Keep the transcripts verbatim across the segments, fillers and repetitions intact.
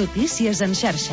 Notícies en xarxa.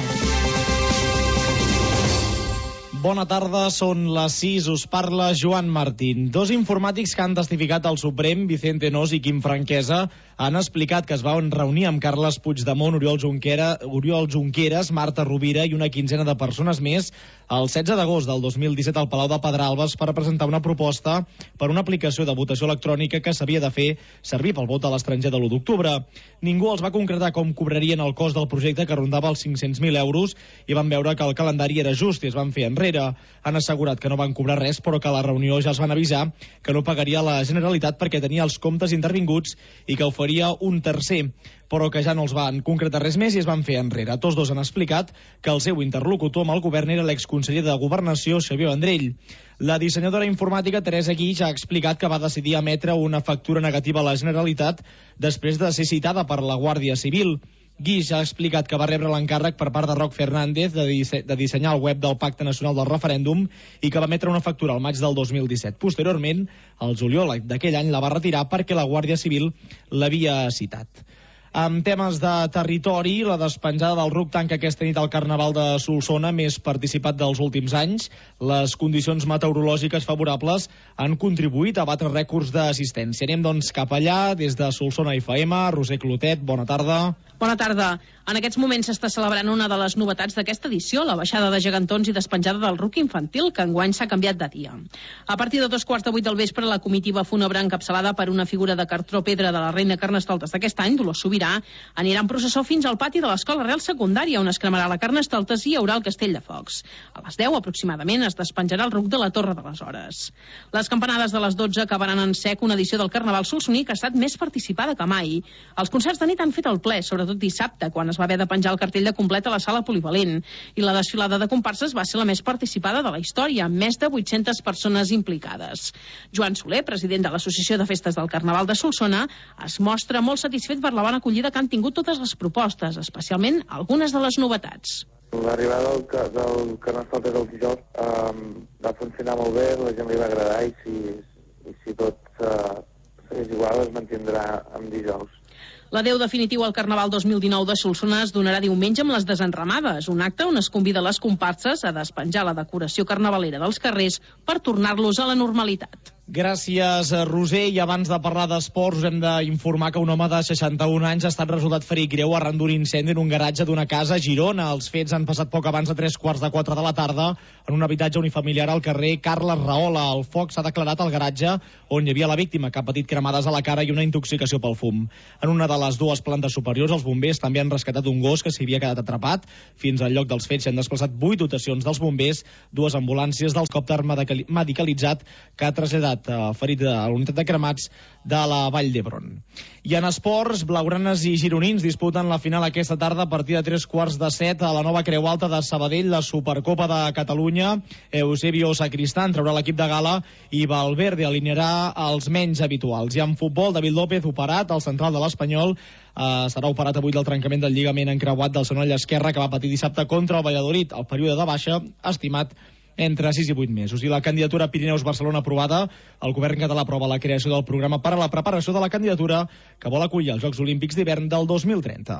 Bona tarda, són les sis, us parla Joan Martín. Dos informàtics que han testificat al Suprem, Vicente Nos i Quim Franquesa, han explicat que es van reunir amb Carles Puigdemont, Oriol Junquera, Oriol Junqueras, Marta Rovira i una quinzena de persones més el setze d'agost del dos mil disset al Palau de Pedralbes per presentar una proposta per una aplicació de votació electrònica que s'havia de fer servir pel vot a l'estranger de l'u d'octubre. Ningú els va concretar com cobrarien el cost del projecte, que rondava els cinc-cents mil euros, i van veure que el calendari era just i es van fer enrere. Han assegurat que no van cobrar res, però que a la reunió ja els van avisar que no pagaria la Generalitat perquè tenia els comptes intervinguts i que ho faria un tercer, però que ja no els van concretar res més i es van fer enrere. Tots dos han explicat que el seu interlocutor amb el govern era l'exconseller de Governació, Xavier Vendrell. La dissenyadora informàtica Teresa Guix ha explicat que va decidir emetre una factura negativa a la Generalitat després de ser citada per la Guàrdia Civil. Guix ha explicat que va rebre l'encàrrec per part de Roc Fernández de, disse de dissenyar el web del Pacte Nacional del Referèndum i que va emetre una factura al maig del dos mil disset. Posteriorment, el juliol d'aquell any la va retirar perquè la Guàrdia Civil l'havia citat. En temes de territori, la despenjada del ruc tanca aquesta nit al Carnaval de Solsona, més participat dels últims anys. Les condicions meteorològiques favorables han contribuït a batre rècords d'assistència. Anem, doncs, cap allà, des de Solsona F M. Roser Clotet, bona tarda. Bona tarda. En aquests moments s'està celebrant una de les novetats d'aquesta edició, la baixada de gegantons i despenjada del ruc infantil, que enguany s'ha canviat de dia. A partir de dos quarts de vuit del vespre, la comitiva fúnebre encapçalada per una figura de cartró pedra de la reina Carnestoltes d'aquest any, Dolors Sobirà, anirà en processó fins al pati de l'Escola Real Secundària, on es cremarà la Carnestoltes i hi haurà el castell de focs. A les deu, aproximadament, es despenjarà el ruc de la Torre de les Hores. Les campanades de les dotze acabaran en sec una edició del Carnaval solsoní que ha estat més participada que mai. Els concerts de nit han fet el ple, sobretot dissabte, quan es va haver de penjar el cartell de complet a la sala polivalent, i la desfilada de comparses va ser la més participada de la història, amb més de vuit-centes persones implicades. Joan Soler, president de l'Associació de Festes del Carnaval de Solsona, es mostra molt satisfet per la bona acollida que han tingut totes les propostes, especialment algunes de les novetats. L'arribada del, del Carnestoltes del dijous um, va funcionar molt bé, la gent li va agradar i si, i si tot uh, és igual es mantindrà amb dijous. L'adeu definitiu al Carnaval dos mil dinou de Solsona es donarà diumenge amb les desenramades, un acte on es convida les comparses a despenjar la decoració carnavalera dels carrers per tornar-los a la normalitat. Gràcies, Roser. I abans de parlar d'esports, us hem d'informar que un home de seixanta-un anys ha estat resultat ferit greu arran d'un incendi en un garatge d'una casa a Girona. Els fets han passat poc abans de tres quarts de quatre de la tarda en un habitatge unifamiliar al carrer Carles Rahola. El foc s'ha declarat al garatge on hi havia la víctima, que ha patit cremades a la cara i una intoxicació pel fum. En una de les dues plantes superiors, els bombers també han rescatat un gos que s'hi havia quedat atrapat. Fins al lloc dels fets s'han desplaçat vuit dotacions dels bombers, dues ambulàncies d'helicòpter medicalitzat que ha traslladat ferit a la unitat de cremats de la Vall d'Hebron. I en esports, blaugranes i gironins disputen la final aquesta tarda a partir de tres quarts de set a la nova Creu Alta de Sabadell, la Supercopa de Catalunya. Eusebio Sacristán traurà l'equip de gala i Valverde alinearà els menys habituals. I en futbol, David López operat, el central de l'Espanyol, Uh, serà operat avui del trencament del lligament encreuat del genoll esquerre que va patir dissabte contra el Valladolid. El període de baixa estimat entre sis i vuit mesos. I la candidatura Pirineus-Barcelona aprovada, el govern català aprova la creació del programa per a la preparació de la candidatura que vol acollir els Jocs Olímpics d'hivern del dos mil trenta.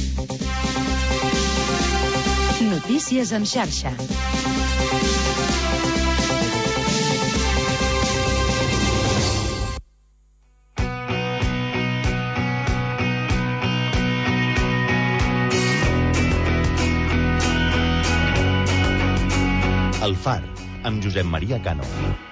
Notícies en xarxa. El Far, amb Josep Maria Cano.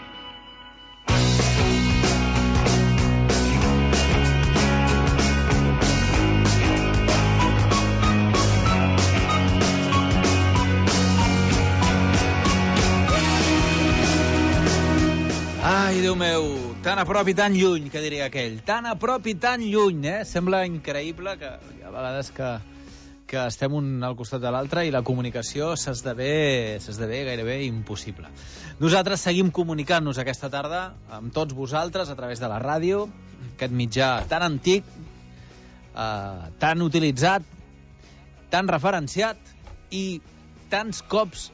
Ai, Déu meu, tan a prop i tan lluny, que diria aquell. Tan a prop i tan lluny, eh? Sembla increïble que hi ha vegades que... que estem un al costat de l'altre i la comunicació s'esdevé s'esdevé gairebé impossible. Nosaltres seguim comunicant-nos aquesta tarda amb tots vosaltres a través de la ràdio, aquest mitjà tan antic, eh, tan utilitzat, tan referenciat i tants cops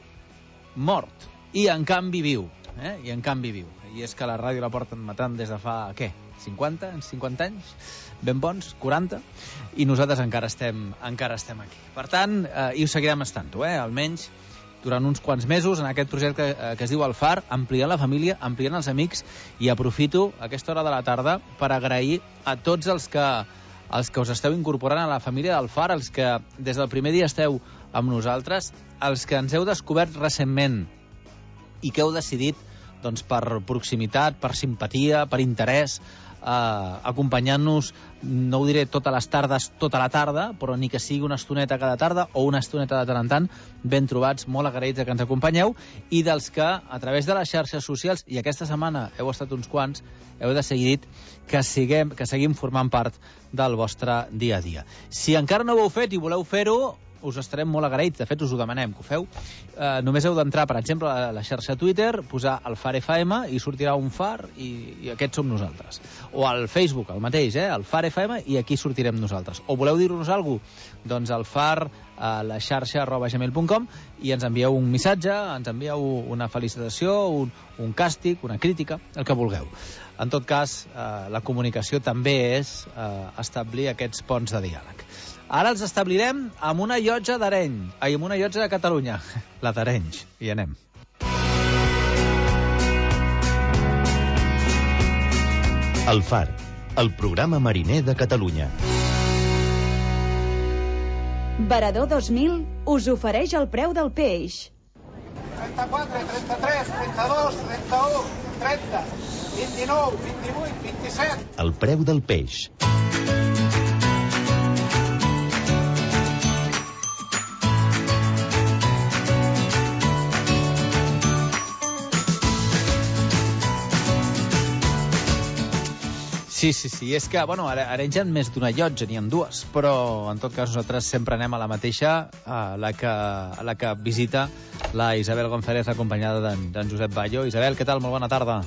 mort. I en canvi viu. Eh? I en canvi viu. I és que la ràdio la porten matant des de fa, què? cinquanta, cinquanta anys, ben bons, quaranta, i nosaltres encara estem, encara estem aquí. Per tant, eh, i ho seguirem estant, eh? Almenys durant uns quants mesos en aquest projecte que, que es diu El Far, ampliant la família, ampliant els amics, i aprofito aquesta hora de la tarda per agrair a tots els que, els que us esteu incorporant a la família del Far, els que des del primer dia esteu amb nosaltres, els que ens heu descobert recentment i que heu decidit doncs, per proximitat, per simpatia, per interès, eh, acompanyant-nos, no ho diré totes les tardes, tota la tarda, però ni que sigui una estoneta cada tarda o una estoneta de tant en tant, ben trobats, molt agraïts que ens acompanyeu, i dels que, a través de les xarxes socials, i aquesta setmana heu estat uns quants, heu decidit que, siguem, que seguim formant part del vostre dia a dia. Si encara no ho heu fet i voleu fer-ho, us estarem molt agraïts, de fet us ho demanem que ho feu. Eh, només heu d'entrar, per exemple, a la xarxa Twitter, posar el Far F M i sortirà un far i, i aquests som nosaltres. O al Facebook, el mateix, eh? El Far F M, i aquí sortirem nosaltres. O voleu dir-nos alguna cosa? Doncs el far a la xarxa arroba gmail punt com i ens envieu un missatge, ens envieu una felicitació, un, un càstig, una crítica, el que vulgueu. En tot cas, eh, la comunicació també és eh, establir aquests ponts de diàleg. Ara els establirem amb una llotja d'Areny, ai, amb una llotja de Catalunya, la d'Arenys. Hi anem. El Far, el programa mariner de Catalunya. Varador dos mil us ofereix el preu del peix. trenta-quatre, trenta-tres, trenta-dos, trenta-u, trenta, vint-i-nou, vint-i-vuit, vint-i-set. El preu del peix. Sí, sí, sí, és que, bueno, ara, ara hi ha més d'una llotja, n'hi ha dues, però en tot cas nosaltres sempre anem a la mateixa, a la que, a la que visita la Isabel González, acompanyada d'en Josep Ballo. Isabel, què tal? Molt bona tarda.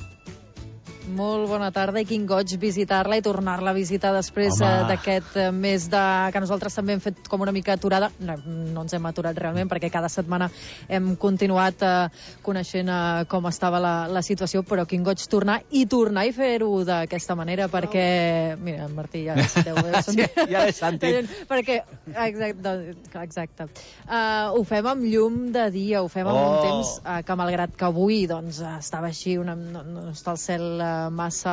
Molt bona tarda i quin goig visitar-la i tornar-la a visitar després eh, d'aquest mes de... que nosaltres també hem fet com una mica aturada. No, no ens hem aturat realment perquè cada setmana hem continuat eh, coneixent eh, com estava la, la situació, però quin goig tornar i tornar i fer-ho d'aquesta manera perquè... Mira, Martí, ja esteu... sí, ja l'he sentit. Perquè, exacte, exacte. Uh, ho fem amb llum de dia, ho fem amb oh. un temps uh, que malgrat que avui doncs, estava així, una, no, no està el cel... Uh, massa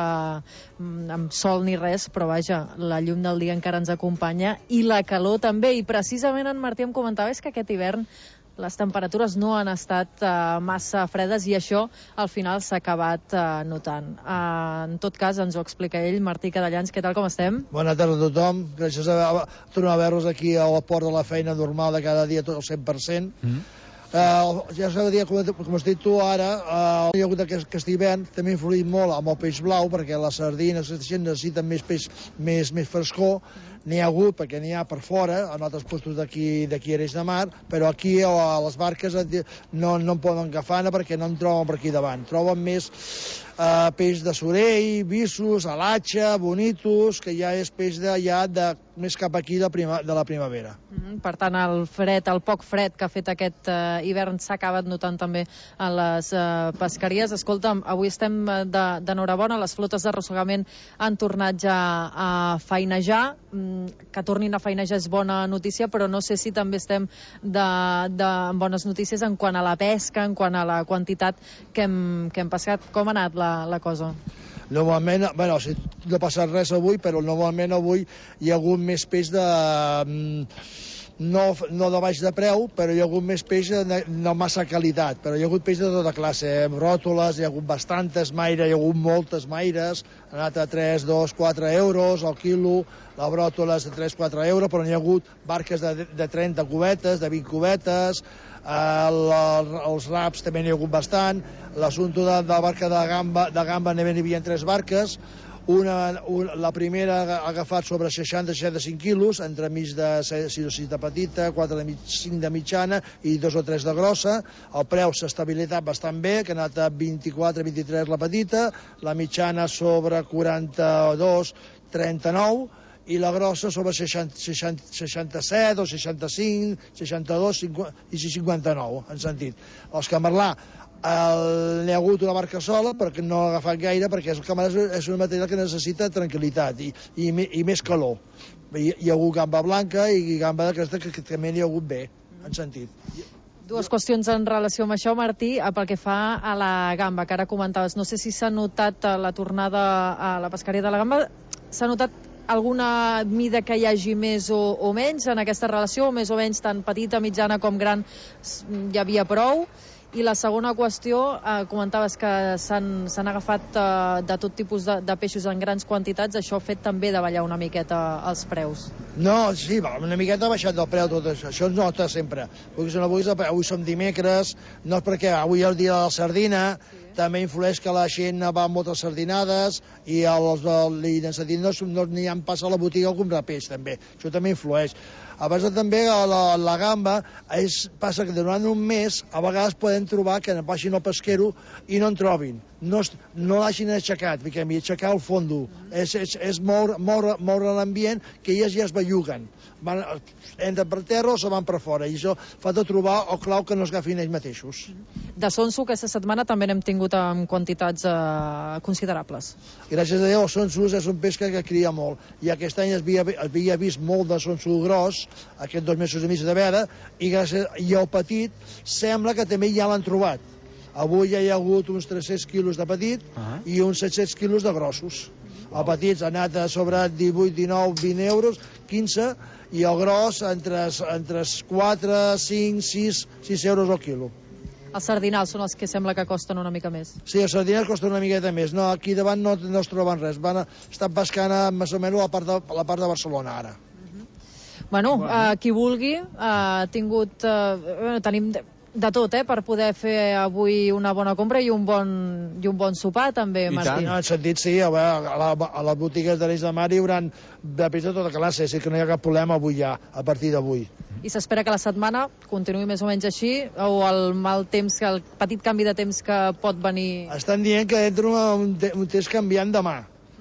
amb sol ni res, però vaja, la llum del dia encara ens acompanya i la calor també, i precisament en Martí em comentava és que aquest hivern les temperatures no han estat uh, massa fredes i això al final s'ha acabat uh, notant. Uh, en tot cas, ens ho explica ell, Martí Cadellans, què tal, com estem? Bona tarda a tothom, gràcies a, a, a tornar a veure-us aquí al port de la feina normal de cada dia, tot el cent per cent. Mm. Uh, ja s'ha de dir, com, com has dit tu ara, uh, hi ha hagut aquest, aquest hivern també ha influït molt amb el peix blau perquè les sardines necessiten més peix, més, més frescor. N'hi ha hagut perquè n'hi ha per fora en altres postos d'aquí d'aquí a Arenys de Mar, però aquí a les barques no, no en poden agafar perquè no en troben per aquí davant, troben més uh, peix de sorell, vissos, alatxa, bonitos, que ja és peix de, ja de, més cap aquí de, prima, de la primavera. Mm-hmm. Per tant, el fred, el poc fred que ha fet aquest uh, hivern s'ha acabat notant també a les uh, pesqueries. Escolta'm, avui estem d'enhorabona, les flotes d'arrossegament han tornat ja a feinejar, mm, que tornin a feinejar és bona notícia, però no sé si també estem de, de bones notícies en quant a la pesca, en quant a la quantitat que hem, que hem pescat. Com ha anat la, la cosa? Normalment, bueno, si no ha passat res avui, però normalment avui hi ha hagut més peix de... No, no de baix de preu, però hi ha hagut més peix de no massa qualitat, però hi ha hagut peix de tota classe, eh? Ròtoles, hi ha hagut bastantes maires, hi ha hagut moltes maires, han anat a tres, dos, quatre euros al quilo, la bròtola és de tres, quatre euros, però n'hi ha hagut barques de, de trenta cubetes, de vint cubetes, eh, la, els raps també n'hi ha hagut bastant, l'assumpte de, de la barca de gamba, de gamba n'hi havia tres barques, Una, una, la primera ha agafat sobre seixanta a seixanta-cinc quilos, entre mig de sis de petita, quatre de mig, cinc de mitjana i dos o tres de grossa. El preu s'ha estabilitat bastant bé, que ha anat a vint-i-quatre a vint-i-tres la petita, la mitjana sobre quaranta-dos, trenta-nou, i la grossa sobre seixanta-set o seixanta-cinc, seixanta-dos i cinquanta-nou, en sentit. Els camarlà n'hi ha hagut una marca sola, perquè no ha agafat gaire, perquè el camarlà és un material que necessita tranquil·litat i, i, i més calor. Hi, hi ha hagut gamba blanca i gamba d'aquesta que, que també n'hi ha hagut bé, en sentit. Dues qüestions en relació amb això, Martí, pel que fa a la gamba, que ara comentaves. No sé si s'ha notat la tornada a la pesqueria de la gamba, s'ha notat alguna mida que hi hagi més o, o menys en aquesta relació, o més o menys tant petita, mitjana com gran hi havia prou? I la segona qüestió, eh, comentaves que s'han agafat eh, de tot tipus de, de peixos en grans quantitats, això ha fet també davallar una miqueta els preus. No, sí, una miqueta ha baixat el preu tot això, això es nota sempre. Avui, avui, avui som dimecres, no és perquè avui és el dia de la sardina, sí. També influeix que la gent va a moltes sardinades i els de no, no n'hi ha passa a la botiga a comprar peix, també. Això també influeix. A base també la, la gamba, és, passa que durant un mes a vegades poden trobar que baixin al pesquero i no en trobin. No, no l'hagin aixecat, miquem, i aixecar el fondo. Mm. És, és, és moure, moure, moure l'ambient que elles ja es belluguen. Van, entren per terra o se van per fora, i això fa de trobar el clau que no es agafin ells mateixos. De sonso aquesta setmana també n'hem tingut en quantitats eh, considerables. Gràcies a Déu, el sonso és un peix que, que cria molt, i aquest any es havia, es havia vist molt de sonso gros, aquests dos mesos i mig de vera, i, gràcies, i el petit sembla que també ja l'han trobat. Avui ja hi ha hagut uns tres-cents quilos de petit uh -huh. i uns set-cents quilos de grossos. El petit ha anat a sobre divuit, dinou, vint euros, quinze, i el gros entre, entre quatre, cinc, sis, sis euros al quilo. Els sardinals són els que sembla que costen una mica més. Sí, els sardinals costen una miqueta més. No, aquí davant no, no es troben res. Van a, estan pescant a, més o menys a la part de, a la part de Barcelona ara. Bueno, bueno. Uh, qui vulgui, uh, ha tingut... Uh, tenim de, de tot, eh, per poder fer avui una bona compra i un bon, i un bon sopar, també, Martí. No, en sentit, sí, a, veure, a, la, a les botigues de l'Eix de Mar hi haurà de peix de tota classe, és que no hi ha cap problema avui ja, a partir d'avui. I s'espera que la setmana continuï més o menys així, o el mal temps, el petit canvi de temps que pot venir... Estan dient que entra un, un temps canviant demà.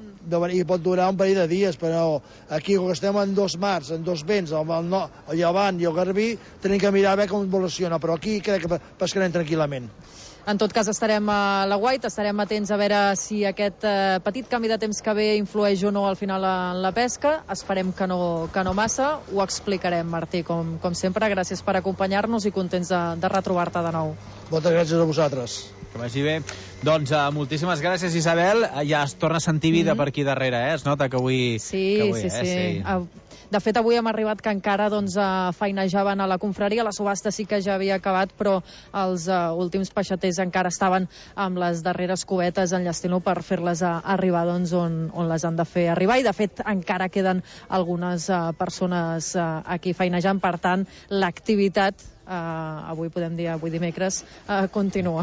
I pot durar un parell de dies, però aquí, com que estem en dos mars, en dos vents, el, el, no, el llevant i el garbí, tenim que mirar a veure com evoluciona, però aquí crec que pescarem tranquil·lament. En tot cas, estarem a la Guait, estarem atents a veure si aquest eh, petit canvi de temps que ve influeix o no al final en la pesca. Esperem que no, que no massa. Ho explicarem, Martí, com, com sempre. Gràcies per acompanyar-nos i contents de, de retrobar-te de nou. Moltes gràcies a vosaltres. Que vagi bé. Doncs uh, moltíssimes gràcies, Isabel. Ja es torna a sentir vida mm -hmm. per aquí darrere, eh? Es nota que avui... Sí, que avui, sí, eh? sí. sí. Uh, de fet, avui hem arribat que encara doncs, uh, feinejaven a la confraria. La subhasta sí que ja havia acabat, però els uh, últims peixaters encara estaven amb les darreres cubetes enllestint-ho per fer-les uh, arribar doncs, on, on les han de fer arribar. I, de fet, encara queden algunes uh, persones uh, aquí feinejant. Per tant, l'activitat Uh, avui podem dir, avui dimecres, uh, continua.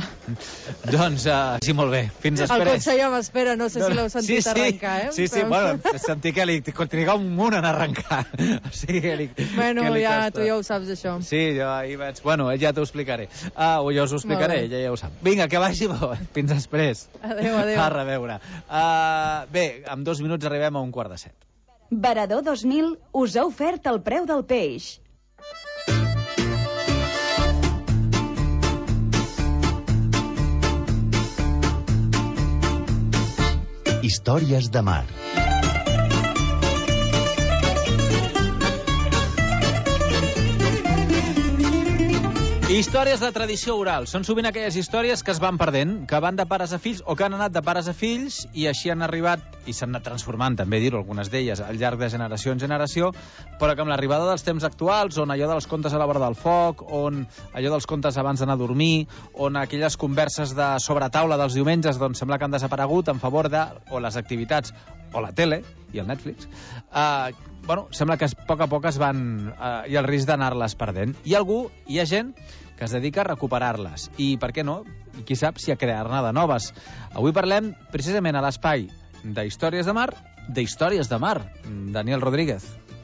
Doncs, uh, sí, molt bé. Fins després. El cotxe ja m'espera, no sé no, si l'heu sentit sí, sí, arrencar, eh? Sí, sí, Però... bueno, sentir que li triga un munt en arrencar. O sigui, que li, bueno, que li ja, costa. tu ja ho saps, això. Sí, jo ahir vaig... Bueno, ja t'ho explicaré. Ah, o jo us ho explicaré, ella ja ho sap. Vinga, que vagi bo. Fins després. Adéu, adéu. A reveure. Uh, bé, en dos minuts arribem a un quart de set. Varador dos mil us ha ofert el preu del peix. Històries de mar. Històries de tradició oral. Són sovint aquelles històries que es van perdent, que van de pares a fills o que han anat de pares a fills i així han arribat, i s'han anat transformant, també dir-ho, algunes d'elles, al llarg de generació en generació, però que amb l'arribada dels temps actuals, on allò dels contes a la vora del foc, on allò dels contes abans d'anar a dormir, on aquelles converses de sobretaula dels diumenges doncs sembla que han desaparegut en favor de o les activitats o la tele i el Netflix, eh, bueno, sembla que a poc a poc es van... Eh, hi ha el risc d'anar-les perdent. Hi ha algú, hi ha gent que es dedica a recuperar-les. I, per què no? I qui sap si a crear-ne de noves. Avui parlem precisament a l'espai d'Històries de Mar, d'Històries de Mar. Daniel Rodríguez.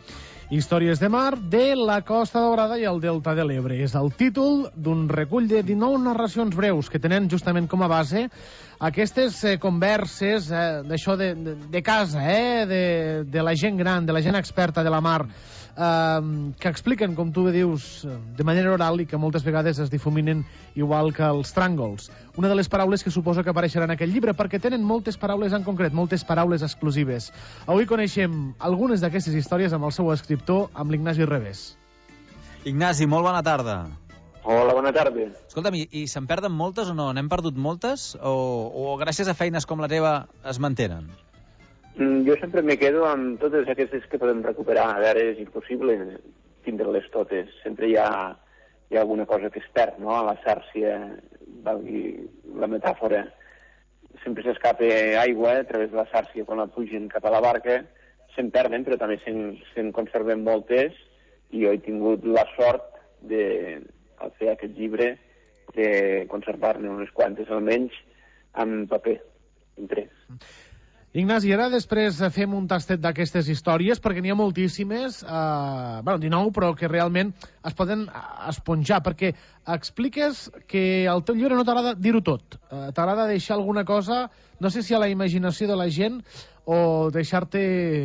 Històries de mar de la Costa Daurada i el Delta de l'Ebre. És el títol d'un recull de dinou narracions breus que tenen justament com a base aquestes eh, converses eh, d'això de, de, de casa, eh, de, de la gent gran, de la gent experta de la mar, eh, que expliquen, com tu bé dius, de manera oral i que moltes vegades es difuminen igual que els tràngols. Una de les paraules que suposo que apareixeran en aquest llibre, perquè tenen moltes paraules en concret, moltes paraules exclusives. Avui coneixem algunes d'aquestes històries amb el seu escriptor, amb l'Ignasi Revés. Ignasi, molt bona tarda. Hola, bona tarda. Escolta'm, i, i se'n perden moltes o no? N'hem perdut moltes? O, o gràcies a feines com la teva es mantenen? Mm, jo sempre me quedo amb totes aquestes que podem recuperar. A veure, és impossible tindre-les totes. Sempre hi ha, hi ha alguna cosa que es perd, no? A la xàrcia, valgui la metàfora. Sempre s'escapa aigua a través de la xàrcia quan la pugen cap a la barca. Se'n perden, però també se'n, se'n conserven moltes. I jo he tingut la sort de, al fer aquest llibre, de conservar-ne unes quantes almenys en paper, imprès. Ignasi, ara després fem un tastet d'aquestes històries, perquè n'hi ha moltíssimes, eh, bueno, dinou, però que realment es poden esponjar, perquè expliques que al teu llibre no t'agrada dir-ho tot, eh, t'agrada deixar alguna cosa, no sé si a la imaginació de la gent, o deixar-te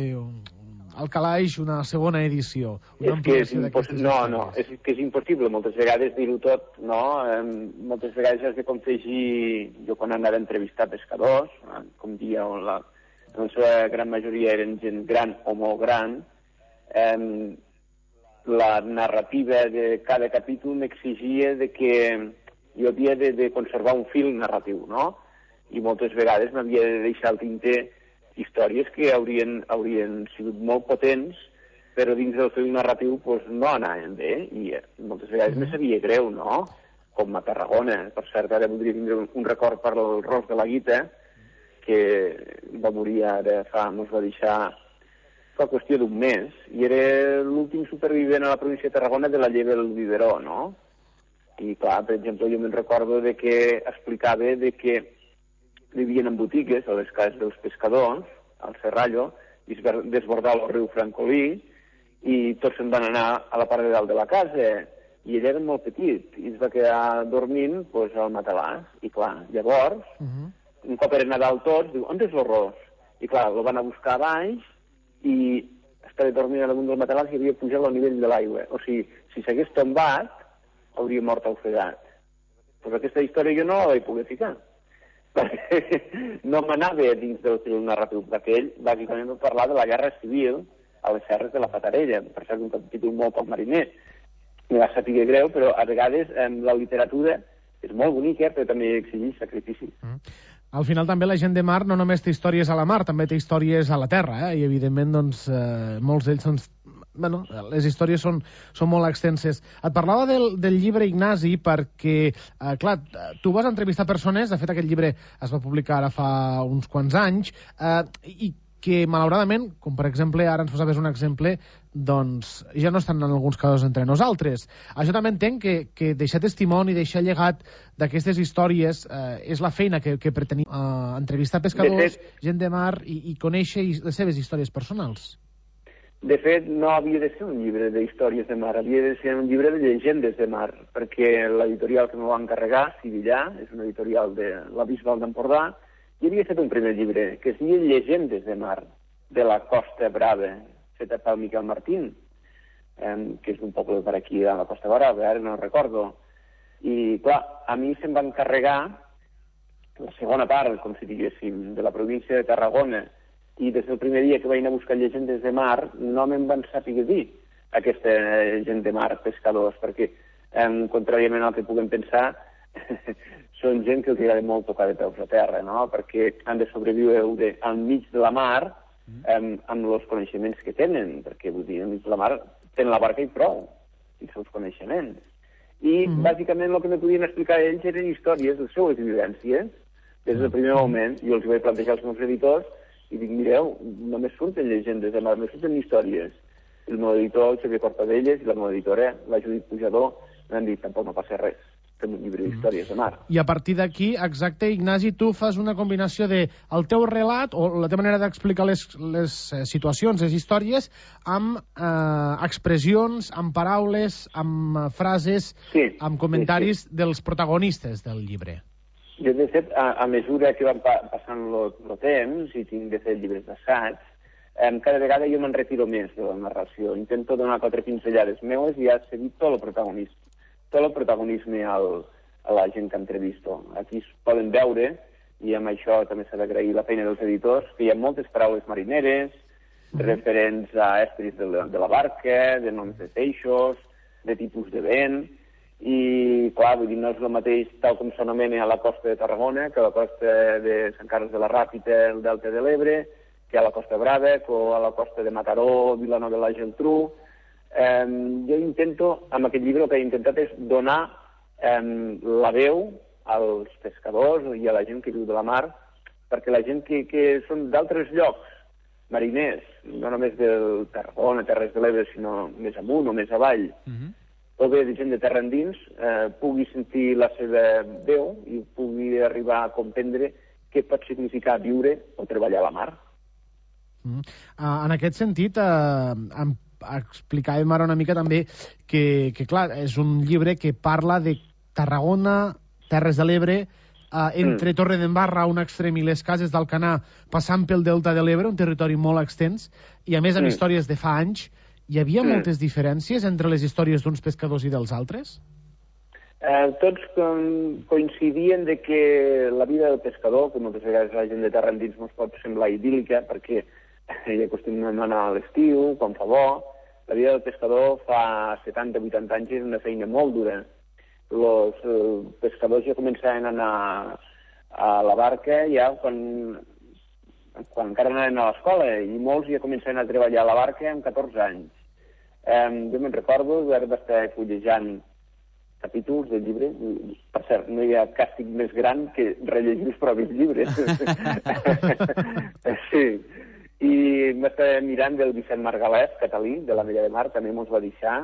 al calaix una segona edició. Una és que és impossible, no, no, és que és impossible moltes vegades dir-ho tot, no? Eh, moltes vegades has de confegir, jo quan anava a entrevistar pescadors, eh, com dia on la, en la seva gran majoria eren gent gran o molt gran, eh, la narrativa de cada capítol m'exigia de que jo havia de, de conservar un fil narratiu, no? I moltes vegades m'havia de deixar al tinter històries que haurien, haurien sigut molt potents, però dins del seu narratiu pues, no anaven bé, i moltes vegades me sabia greu, no? Com a Tarragona. Per cert, ara voldria tindre un, un record per el Ros de la Guita, que va morir ara fa, ens va deixar fa qüestió d'un mes, i era l'últim supervivent a la província de Tarragona de la lleva del biberó, no? I clar, per exemple, jo me'n recordo de que explicava de que vivien en botigues a les cases dels pescadors, al Serrallo, i es va desbordar el riu Francolí, i tots se'n van anar a la part de dalt de la casa, i ell era molt petit, i es va quedar dormint pues, al matalàs, i clar, llavors, uh -huh. un cop eren a dalt tots, diu, on és l'arròs? I clar, el van a buscar a baix, i estava dormint a damunt del matalàs i havia pujat al nivell de l'aigua. O sigui, si s'hagués tombat, hauria mort ofegat. Però aquesta història jo no la vaig poder ficar, perquè no m'anava dins del fil narratiu, perquè ell bàsicament va parlar de la guerra civil a les serres de la Fatarella, per ser un capítol molt poc mariner. Me va saber greu, però a vegades en la literatura és molt bonica, però també exigeix sacrificis. Mm. Al final també la gent de mar no només té històries a la mar, també té històries a la terra, eh? I evidentment doncs, eh, molts d'ells són... Bueno, les històries són, són molt extenses. Et parlava del, del llibre, Ignasi, perquè, eh, clar, tu vas entrevistar persones, de fet aquest llibre es va publicar ara fa uns quants anys, eh, i que malauradament, com per exemple ara ens posaves un exemple, doncs ja no estan en alguns casos entre nosaltres. Això també entenc que, que deixar testimoni, deixar llegat d'aquestes històries eh, és la feina que, que pretenim, eh, entrevistar pescadors, gent de mar i, i conèixer les seves històries personals. De fet, no havia de ser un llibre d'històries de mar, havia de ser un llibre de llegendes de mar, perquè l'editorial que m'ho va encarregar, Sivillà, és una editorial de la Bisbal d'Empordà, i havia fet un primer llibre, que es deia Llegendes de mar, de la Costa Brava, feta pel Miquel Martín, eh, que és un poble per aquí a la Costa Brava, ara no recordo. I, clar, a mi se'm va encarregar la segona part, com si diguéssim, de la província de Tarragona, i des del primer dia que vaig anar a buscar llegendes de mar no me'n van saber dir aquesta gent de mar, pescadors, perquè, eh, contràriament al que puguem pensar, són gent que els agrada molt tocar de peus a terra, no? Perquè han de sobreviure al mig de la mar eh, amb els coneixements que tenen, perquè, vull dir, al mig de la mar tenen la barca i prou, i els seus coneixements. I, mm-hmm. bàsicament, el que me podien explicar ells eren històries de les seues vivències, des del primer moment. Jo els vaig plantejar als meus editors i dic, mireu, només surten llegendes de mar, només surten històries. El meu editor, el Xavier Cortadelles, i la meva editora, la Judit Pujador, m'han dit, tampoc no passa res, fem un llibre d'històries. històries de mar. I a partir d'aquí, exacte, Ignasi, tu fas una combinació de el teu relat o la teva manera d'explicar les, les situacions, les històries, amb eh, expressions, amb paraules, amb frases, sí, amb comentaris sí, sí. dels protagonistes del llibre. Jo, de fet, a, a mesura que van pa passant el temps i tinc de fer llibres d'assaig, eh, cada vegada jo me'n retiro més de la narració. Intento donar quatre pinzellades meues i ja cedir tot el protagonisme, tot el protagonisme al, a la gent que entrevisto. Aquí es poden veure, i amb això també s'ha d'agrair la feina dels editors, que hi ha moltes paraules marineres, mm-hmm. referents a estris de la, de la barca, de noms de peixos, de tipus de vent, i, clar, vull dir, no és el mateix tal com s'anomena a la costa de Tarragona, que a la costa de Sant Carles de la Ràpita, el Delta de l'Ebre, que a la Costa Brava, o a la costa de Mataró, Vilanova i la Geltrú. Eh, jo intento, amb aquest llibre, el que he intentat és donar eh, la veu als pescadors i a la gent que viu de la mar, perquè la gent que, que són d'altres llocs, mariners, no només del Tarragona, Terres de l'Ebre, sinó més amunt o més avall, mm-hmm. o bé de gent de terra endins, eh, pugui sentir la seva veu i pugui arribar a comprendre què pot significar viure o treballar a la mar. Mm. Uh, en aquest sentit, uh, em explicàvem ara una mica també que, que, clar, és un llibre que parla de Tarragona, Terres de l'Ebre, uh, entre mm. Torredembarra a un extrem i les cases d'Alcanar, passant pel Delta de l'Ebre, un territori molt extens, i a més amb mm. històries de fa anys. Hi havia mm. moltes diferències entre les històries d'uns pescadors i dels altres? Eh, tots com, coincidien de que la vida del pescador, que moltes vegades la gent de terra endins no es pot semblar idíl·lica, perquè hi acostumem a anar a l'estiu, quan fa bo, la vida del pescador fa setanta o vuitanta anys és una feina molt dura. Els eh, pescadors ja començaven a anar a la barca ja quan... quan encara anaven a l'escola, i molts ja començaven a treballar a la barca amb catorze anys. Eh, jo me'n recordo d'estar fullejant capítols del llibre. Per cert, no hi ha càstig més gran que rellegir els propis llibres. Sí. I m'estava mirant del Vicent Margalef, catalí, de la Mella de Mar, també mos va deixar,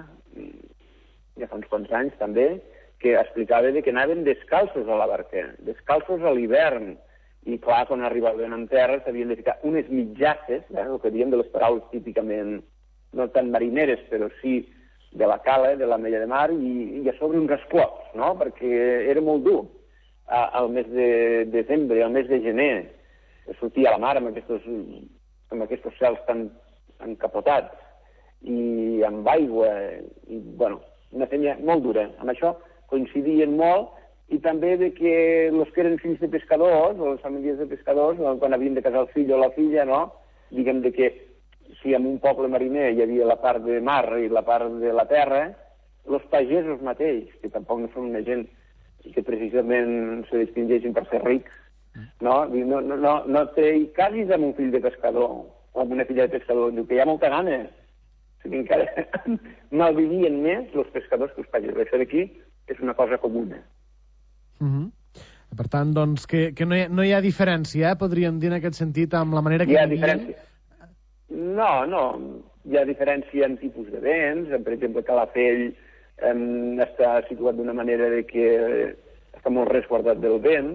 ja fa uns quants anys també, que explicava que anaven descalços a la barca, descalços a l'hivern. I clar, quan arribaven en terra s'havien de ficar unes mitjasses, eh, el que diem de les paraules típicament, no tan marineres, però sí de la cala, de la Mella de Mar, i, i a sobre uns esclops, no?, perquè era molt dur. A, al mes de desembre, al mes de gener, sortia a la mar amb aquests, amb aquests cels tan encapotats, i amb aigua, i, bueno, una feina molt dura. Amb això coincidien molt, i també de que els que eren fills de pescadors, o les famílies de pescadors, quan havien de casar el fill o la filla, no?, diguem de que si en un poble mariner hi havia la part de mar i la part de la terra, els pagesos mateix, que tampoc no són una gent que precisament se distingeixin per ser rics, no? No, no, no, no te hi casis amb un fill de pescador o amb una filla de pescador, diu que hi ha molta gana. O sigui, encara malvivien més els pescadors que els pagesos. Això d'aquí és una cosa comuna. Mm-hmm. Per tant, doncs, que, que no, hi ha, no hi ha diferència, eh? Podríem dir en aquest sentit, amb la manera que... Hi ha diferència. No, no. Hi ha diferència en tipus de vents. Per exemple, Calafell eh, està situat d'una manera de que està molt resguardat del vent,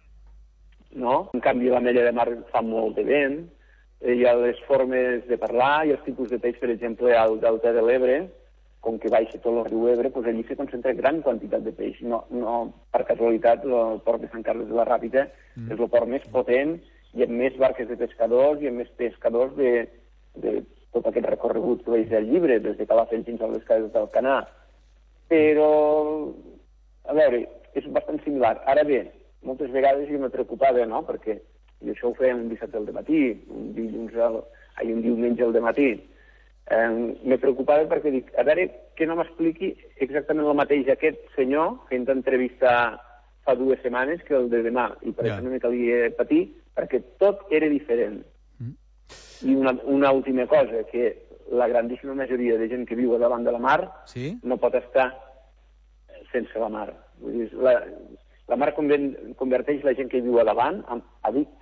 no? En canvi, la Mella de Mar fa molt de vent. Hi ha les formes de parlar i els tipus de peix, per exemple, al Delta de l'Ebre, com que baixa tot el riu Ebre, doncs allí se concentra gran quantitat de peix. No, no per casualitat, el port de Sant Carles de la Ràpita mm. és el port més potent i amb més barques de pescadors i amb més pescadors de, de tot aquest recorregut que veig del llibre, des de Calafell fins a les cases d'Alcanar. Però, a veure, és bastant similar. Ara bé, moltes vegades jo me preocupava, no?, perquè jo això ho feia un dissabte al dematí, un dilluns al, ai, un diumenge al dematí. Eh, me preocupava perquè dic, a veure, que no m'expliqui exactament el mateix aquest senyor que hem d'entrevistar fa dues setmanes que el de demà, i per ja. Això no me calia patir, perquè tot era diferent. Mm. I una, una última cosa, que la grandíssima majoria de gent que viu a davant de la mar sí? no pot estar sense la mar. Vull dir, la, la mar converteix la gent que viu a davant en addictes.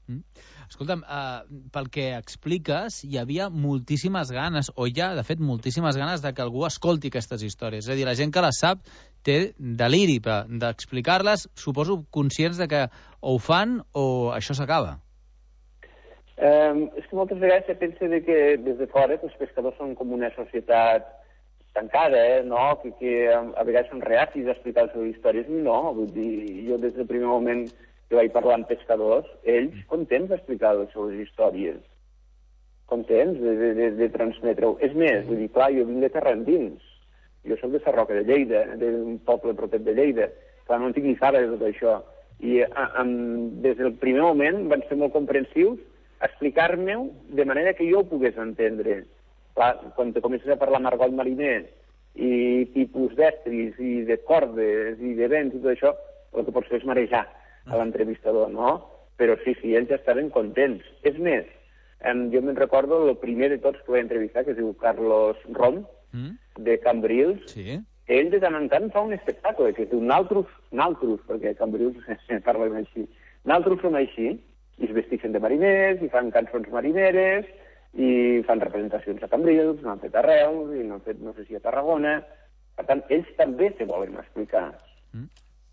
Mm. Escolta'm, uh, pel que expliques, hi havia moltíssimes ganes, o hi ha, de fet, moltíssimes ganes de que algú escolti aquestes històries. És a dir, la gent que les sap té deliri d'explicar-les, suposo conscients de que o ho fan o això s'acaba. Um, és que moltes vegades se pensa de que des de fora els pescadors són com una societat tancada, eh? No? Que, que a vegades són reacis a explicar les seves històries. No, vull dir, jo des del primer moment que vaig parlar amb pescadors, ells contents d'explicar les seves històries, contents de, de, de transmetre-ho. És més, vull dir, clar, jo vinc de terra endins, jo soc de Sarroca de Lleida, d'un poble proper de Lleida, clar, no en tinc ni fara de tot això, i a, a, des del primer moment van ser molt comprensius a explicar-me-ho de manera que jo ho pogués entendre. Clar, quan te comences a parlar amb argot mariner i tipus d'estris i de cordes i de vents i tot això, el que pots fer és marejar a l'entrevistador, no? Però sí, sí, ells estaven contents. És més, em, jo me'n recordo el primer de tots que vaig entrevistar, que es diu Carlos Rom, mm. de Cambrils. Sí. Ell de tant en tant fa un espectacle que es diu Naltrus, Naltrus, perquè Cambrils parlen així. Naltrus som així, i es vestixen de mariners, i fan cançons marineres, i fan representacions a Cambrils, n'han fet a Reus, i n'han fet, no sé si a Tarragona. Per tant, ells també se volen explicar. Mm.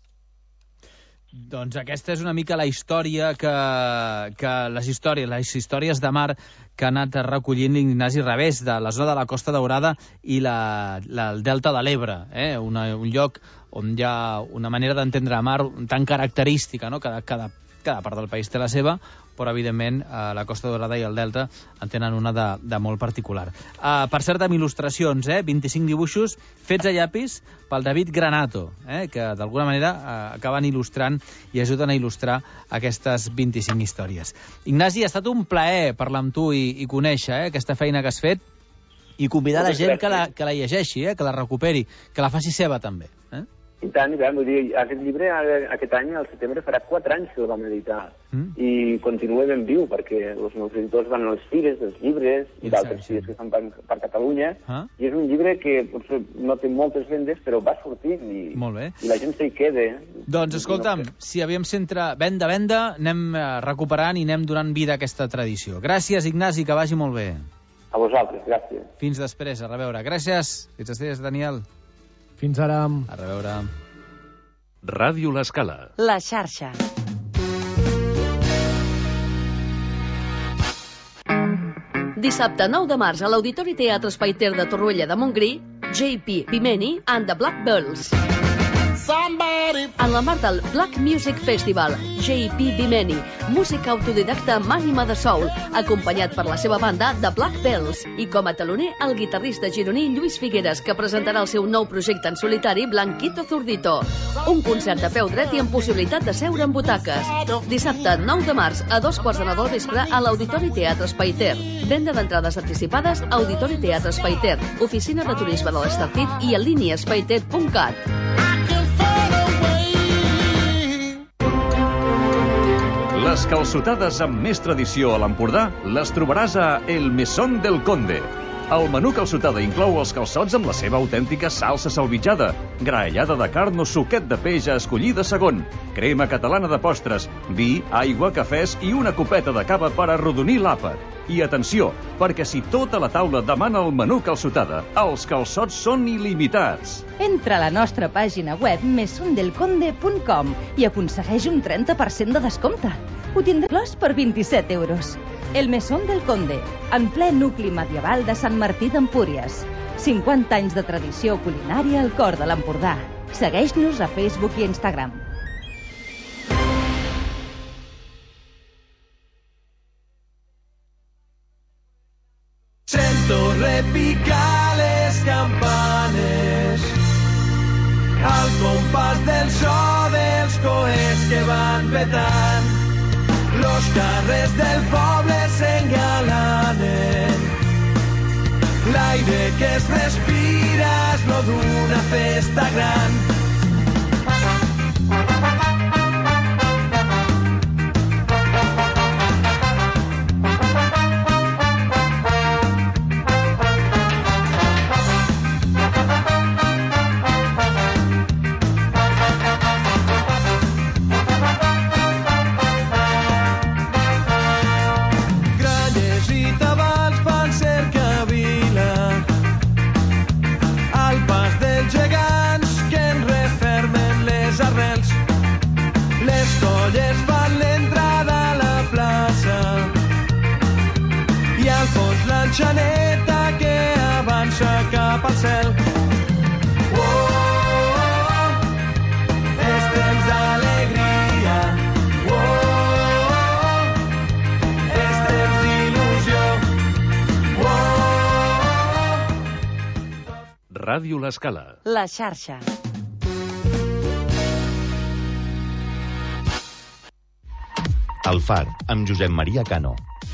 Doncs aquesta és una mica la història que, que les històries, les històries de mar que ha anat recollint l'Ignasi Revés de la zona de la Costa Daurada i la, la, el Delta de l'Ebre, eh? Una, un lloc on hi ha una manera d'entendre la mar tan característica, no? Cada, cada, cada part del país té la seva, però evidentment la Costa Daurada i el Delta en tenen una de, de molt particular. Uh, per cert, amb il·lustracions, eh? vint-i-cinc dibuixos fets a llapis pel David Granato, eh? que d'alguna manera uh, acaben il·lustrant i ajuden a il·lustrar aquestes vint-i-cinc històries. Ignasi, ha estat un plaer parlar amb tu i, i conèixer eh? aquesta feina que has fet i convidar la gent que la, que la llegeixi, eh? que la recuperi, que la faci seva també. Eh? I tant, i tant, vull dir, aquest llibre aquest any, al setembre, farà quatre anys que el vam editar. Mm. I continua ben viu, perquè els meus editors van a les fires dels llibres i d'altres fires que fan per, per Catalunya. Ah. I és un llibre que potser no té moltes vendes, però va sortint i, i la gent s'hi queda. Doncs escolta'm, si aviam centre venda, venda, anem recuperant i anem donant vida a aquesta tradició. Gràcies, Ignasi, que vagi molt bé. A vosaltres, gràcies. Fins després, a reveure. Gràcies, fins després, Daniel. Fins ara. A reveure. Ràdio L'Escala. La xarxa. Dissabte nou de març a l'Auditori Teatre Espai Ter de Torroella de Montgrí, J P Bimeni and the Black Bells. En el marc del Black Music Festival, J P Bimeni, música autodidacta amb ànima de soul, acompanyat per la seva banda The Black Bells, i com a teloner el guitarrista gironí Lluís Figueres, que presentarà el seu nou projecte en solitari, Blanquito Zurdito. Un concert a peu dret i amb possibilitat de seure en butaques. Dissabte nou de març a dos quarts de nou del vespre a l'Auditori Teatre Espai Ter. Venda d'entrades anticipades a Auditori Teatre Espai Ter, oficina de turisme de l'Estartit i en línia espaiter punt cat. Les calçotades amb més tradició a l'Empordà les trobaràs a El Mesón del Conde. El menú calçotada inclou els calçots amb la seva autèntica salsa salvitjada, graellada de carn o suquet de peix a escollir de segon, crema catalana de postres, vi, aigua, cafès i una copeta de cava per arrodonir l'àpat. I atenció, perquè si tota la taula demana el menú calçotada, els calçots són il·limitats. Entra a la nostra pàgina web mesón del conde punt com i aconsegueix un trenta per cent de descompte. Ho tindrà clos per vint-i-set euros. El Mesón del Conde, en ple nucli medieval de Sant Martí d'Empúries. cinquanta anys de tradició culinària al cor de l'Empordà. Segueix-nos a Facebook i Instagram. Sento repicar les campanes al compàs del so dels coets que van petant. Los carrers del poble s'engalanen. L'aire que es respira és lo d'una festa gran. noies fan l'entrada a la plaça i al fons l'enxaneta que avança cap al cel. Oh, oh, oh, és temps d'alegria. Oh, oh, oh, és temps d'il·lusió. Oh, oh, oh. Ràdio L'Escala. La xarxa. El Far, amb Josep Maria Cano.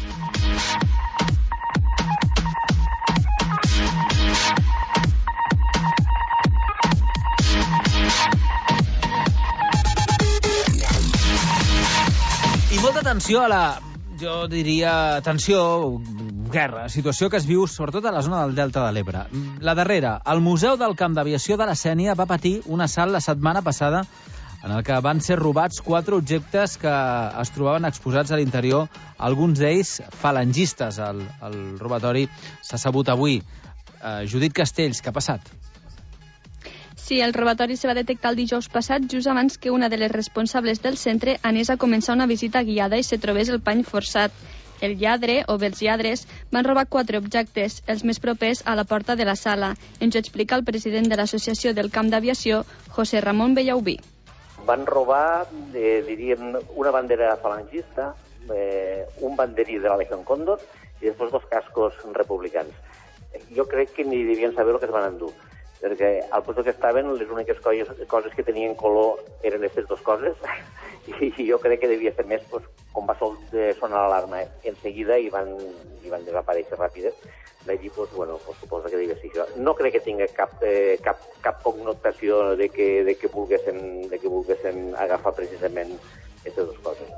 I molta atenció a la, jo diria, atenció, guerra, situació que es viu sobretot a la zona del Delta de l'Ebre. La darrera, el Museu del Camp d'Aviació de la Sénia va patir un assalt la setmana passada en el que van ser robats quatre objectes que es trobaven exposats a l'interior, alguns d'ells falangistes. El, el robatori s'ha sabut avui. Uh, Judit Castells, què ha passat? Sí, el robatori se va detectar el dijous passat, just abans que una de les responsables del centre anés a començar una visita guiada i se trobés el pany forçat. El lladre, o bé els lladres, van robar quatre objectes, els més propers a la porta de la sala. Ens ho explica el president de l'Associació del Camp d'Aviació, José Ramon Bellaubí. Van robar, eh, diríem, una bandera falangista, eh, un banderí de la Legión Cóndor i després dos cascos republicans. Jo crec que ni devien saber el que es van endur, perquè al lloc que estaven les úniques coses, coses que tenien color eren aquestes dues coses i jo crec que devia ser més, pues, com va sonar l'alarma en seguida i van, i van desaparèixer ràpides. D'allí, pues, bueno, pues, suposo que devia ser això. No crec que tingui cap, eh, cap, cap connotació de que, de, que volguessin, de que volguessin agafar precisament aquestes dues coses.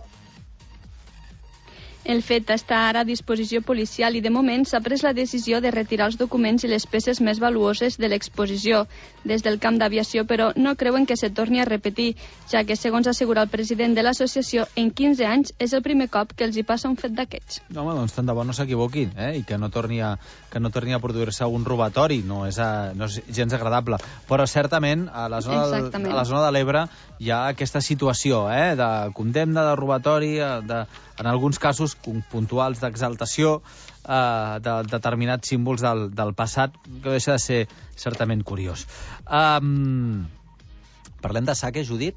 El fet està ara a disposició policial i de moment s'ha pres la decisió de retirar els documents i les peces més valuoses de l'exposició des del camp d'aviació, però no creuen que se torni a repetir, ja que, segons assegura el president de l'associació, en quinze anys és el primer cop que els hi passa un fet d'aquests. Home, doncs tant de bo no s'equivoquin, eh? I que no torni a, que no torni a produir-se un robatori, no és, a, no és gens agradable. Però certament a la zona, del, a la zona de l'Ebre hi ha aquesta situació, eh? De condemna, de robatori, de, en alguns casos puntuals d'exaltació eh, de determinats símbols del, del passat, que deixa de ser certament curiós. Um, parlem de Sake, Judit?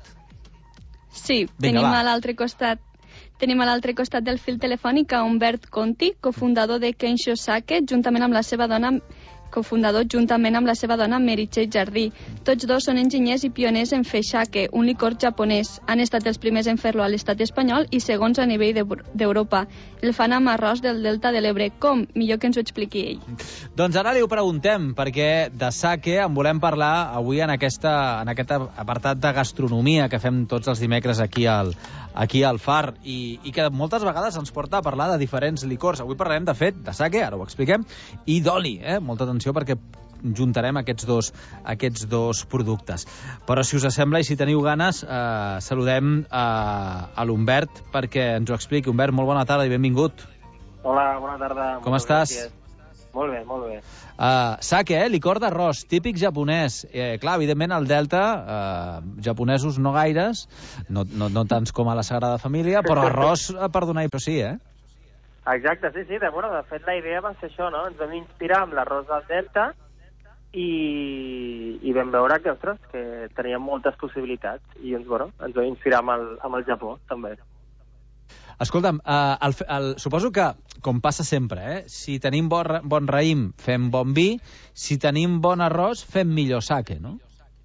Sí, Vinga, tenim va. a l'altre costat Tenim a l'altre costat del fil telefònic a Humbert Conti, cofundador de Kensho Sake, juntament amb la seva dona cofundador juntament amb la seva dona Meritxell Jardí. Tots dos són enginyers i pioners en fer sake, un licor japonès. Han estat els primers en fer-lo a l'estat espanyol i segons a nivell d'Europa. El fan amb arròs del Delta de l'Ebre. Com? Millor que ens ho expliqui ell. Doncs ara li ho preguntem, perquè de sake en volem parlar avui en, aquesta, en aquest apartat de gastronomia que fem tots els dimecres aquí al, aquí al Far i, i que moltes vegades ens porta a parlar de diferents licors. Avui parlarem, de fet, de sake, ara ho expliquem, i d'oli, eh? Molta atenció perquè juntarem aquests dos, aquests dos productes. Però si us sembla i si teniu ganes, eh, saludem a, a l'Humbert perquè ens ho expliqui. Humbert, molt bona tarda i benvingut. Hola, bona tarda. Com estàs? Gràcies. Molt bé, molt bé. Uh, sake, eh? Licor d'arròs, típic japonès. Eh, clar, evidentment al Delta, uh, japonesos no gaires, no, no, no tants com a la Sagrada Família, però arròs, uh, perdonai, però sí, eh? Exacte, sí, sí. De, bueno, de fet, la idea va ser això, no? Ens vam inspirar amb l'arròs del Delta i, i vam veure que, ostres, que teníem moltes possibilitats i ens, bueno, ens vam inspirar amb el, amb el Japó, també. Escolta'm, uh, el, el, suposo que, com passa sempre, eh? Si tenim bon, bon raïm, fem bon vi, si tenim bon arròs, fem millor sake, no?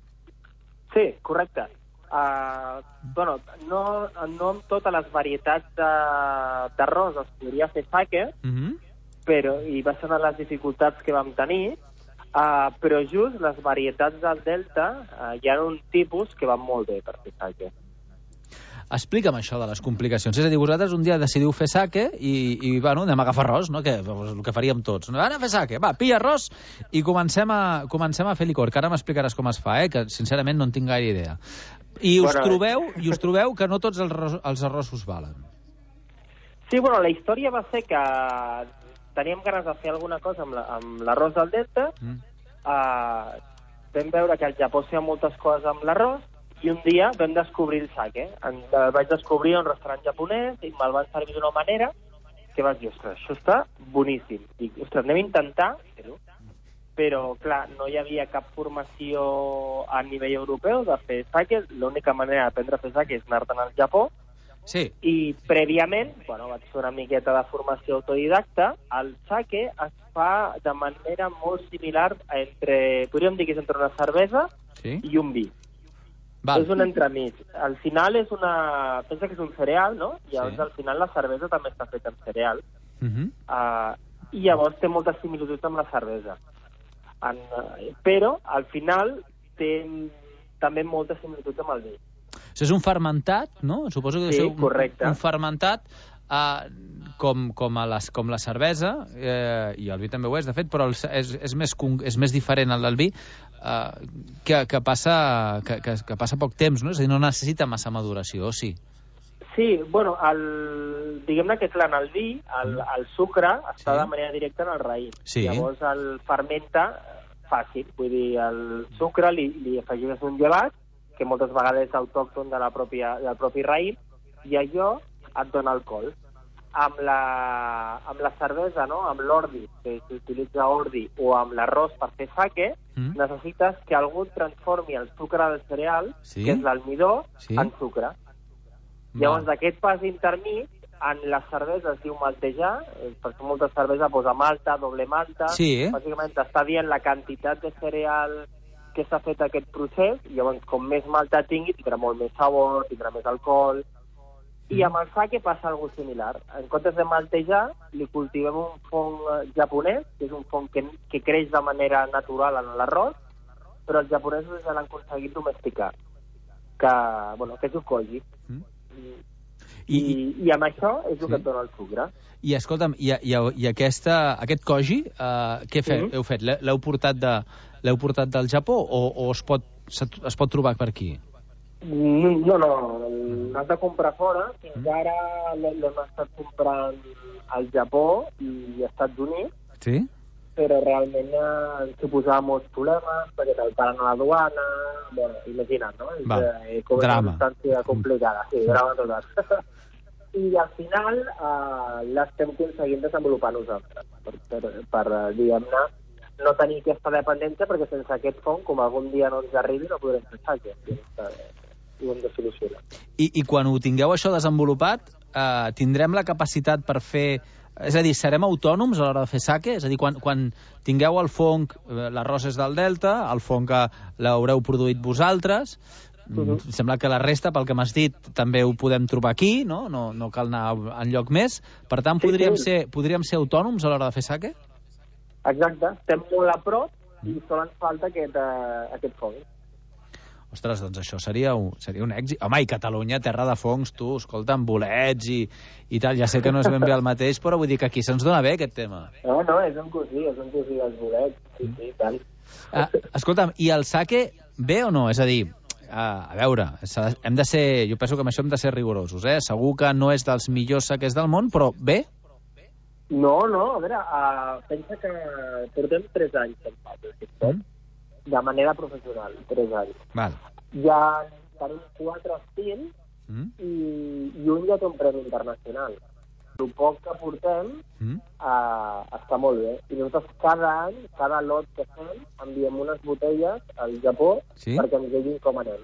Sí, correcte. Uh, bueno, no, no amb totes les varietats d'arròs es podria fer sake, uh-huh. però, i va ser una de les dificultats que vam tenir, uh, però just les varietats del Delta uh, hi ha un tipus que van molt bé per fer sake. Explica'm això de les complicacions. És a dir, vosaltres un dia decidiu fer sake i, i bueno, anem a agafar arròs, no? Que, pues, el que faríem tots. Anem a fer sake, va, pilla arròs i comencem a, comencem a fer licor, que ara m'explicaràs com es fa, eh? Que sincerament no en tinc gaire idea. I us, bueno, trobeu, i us trobeu que no tots els, arròs, els arrossos valen. Sí, bueno, la història va ser que teníem ganes de fer alguna cosa amb, la, amb l'arròs del Delta. Mm. Uh, vam veure que al Japó feia moltes coses amb l'arròs i un dia vam descobrir el sake. El vaig descobrir a un restaurant japonès i me'l van servir d'una manera que vaig dir, ostres, això està boníssim. Dic, ostres, anem a intentar fer-ho. Però, clar, no hi havia cap formació a nivell europeu de fer sake. L'única manera d'aprendre a fer sake és anar-te'n al Japó. Sí. I prèviament, bueno, vaig fer una miqueta de formació autodidacta. El sake es fa de manera molt similar entre, podríem dir que és entre una cervesa sí. i un vi. Val. És un entremig. Al final és una... Pensa que és un cereal, no? I llavors Sí. al final la cervesa també està feta en cereal. Uh -huh. Uh, I llavors té moltes similituds amb la cervesa. En, uh, però al final té també moltes similituds amb el vi. Això és un fermentat, no? Suposo que deu Sí, ser un, correcte. un fermentat uh, com, com, a les, com la cervesa, eh, i el vi també ho és, de fet, però el, és, és, més, és més diferent el del vi, uh, que, que, passa, que, que, que passa poc temps, no? És a dir, no necessita massa maduració, o sí? Sí, bueno, el, diguem-ne que clar, en el vi, el, el sucre està Sí. de manera directa en el raïm. Sí. Llavors el fermenta fàcil, vull dir, el sucre li, li afegeixes un gelat, que moltes vegades és autòcton de la pròpia, del propi raïm, i allò et dona alcohol. Amb la, amb la cervesa, no? Amb l'ordi, que s'utilitza ordi, o amb l'arròs per fer sake, Mm. necessites que algú transformi el sucre del cereal, Sí. que és l'almidó, Sí. en sucre. Llavors, d'aquest pas intermig, en la cervesa es diu maltejar, eh, perquè molta cervesa posa malta, doble malta, Sí, eh? bàsicament està dient la quantitat de cereal que s'ha fet aquest procés, i llavors com més malta tingui, tindrà molt més sabor, tindrà més alcohol, i amb el sake passa alguna similar. En comptes de maltejar, li cultivem un fong eh, japonès, que és un fong que, que creix de manera natural en l'arròs, però els japonesos ja l'han aconseguit domesticar, que, bueno, que és un koji. Mm. I, I, I amb això és el Sí. que et dona el sucre. I escolta'm, i, i, i aquesta, aquest koji, uh, què fe, Mhm. heu fet? L'he- L'heu portat, de, l'heu portat del Japó o, o es, pot, es pot trobar per aquí? No, no, l'has de comprar fora. Fins ara l'hem l'hem estat comprant al Japó i als Estats Units, Sí? però realment eh, ens suposava molts problemes, perquè te'l paren a la duana, bueno, imagina't, no? És, Va, eh, com drama. una substància complicada, sí, drama total. I al final eh, l'estem aconseguint desenvolupar nosaltres, per, per, per eh, diguem-ne, no tenir aquesta dependència, perquè sense aquest fong, com algun dia no ens arribi, no podrem fer sake. I ho hem de solucionar. I, I quan ho tingueu això desenvolupat, eh, tindrem la capacitat per fer... És a dir, serem autònoms a l'hora de fer sake? És a dir, quan, quan tingueu el fong, eh, l'arròs és del Delta, el fong que l'haureu produït vosaltres, Mhm. em sembla que la resta, pel que m'has dit, també ho podem trobar aquí, no? No, no cal anar enlloc més. Per tant, Sí, podríem, sí. ser, podríem ser autònoms a l'hora de fer sake? Exacte, estem molt a prop i sol ens falta aquest, uh, aquest fong. Ostres, doncs això seria un, seria un èxit. Home, i Catalunya, terra de fongs, tu, escolta, amb bolets i, i tal. Ja sé que no és ben bé el mateix, però vull dir que aquí se'ns dona bé aquest tema. No, no, és un cosí, és un cosí dels bolets, sí, sí, tant. Ah, escolta'm, i el sake bé o no? És a dir, ah, a veure, s'ha- hem de ser, jo penso que amb això hem de ser rigorosos, eh? Segur que no és dels millors sakes del món, però bé? No, no, a veure, uh, pensa que portem tres anys en sake, Mm. de manera professional, tres anys. Val. Ja tenim quatre estils Mm. i, i un ja té un premi internacional. El poc que portem Mm. uh, està molt bé. I nosaltres cada any, cada lot que fem, enviem unes botelles al Japó Sí? perquè ens diguin com anem.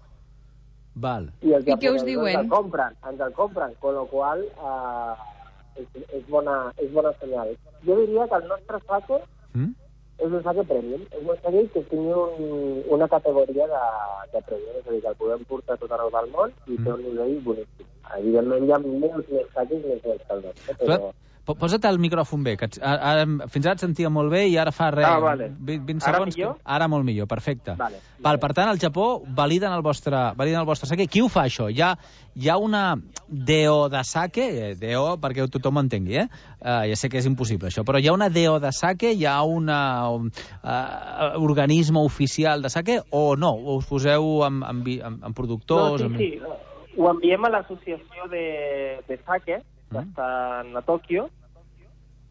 Val. I els I què us japonesos diuen? ens el compren, ens el compren, con lo qual uh, és, és, bona, és bona senyal. Jo diria que el nostre sake Mm? és un sake premium, és un sake que tingui un, una categoria de, de premium, és a dir, que el podem portar a tot arreu del món i té un nivell boníssim. Evidentment hi ha molts més sakes més bons que el nostre, però... Po- Posa't el micròfon bé, que et- ara, ara, fins ara et sentia molt bé i ara fa res. Ah, vale. vint, vint Ara segons. millor? Que... Ara molt millor, perfecte. Vale, Val, per tant, al Japó validen el vostre, validen el vostre sake. Qui ho fa, això? Hi ha, hi ha una D O de sake, eh, D O perquè tothom ho entengui, eh? Uh, ja sé que és impossible, això, però hi ha una D O de sake, hi ha un uh, organisme oficial de sake, o no? O us poseu amb, amb, vi- amb, amb productors? No, amb... sí, sí. Ho enviem a l'associació de, de sake, que Mm. està a Tòquio,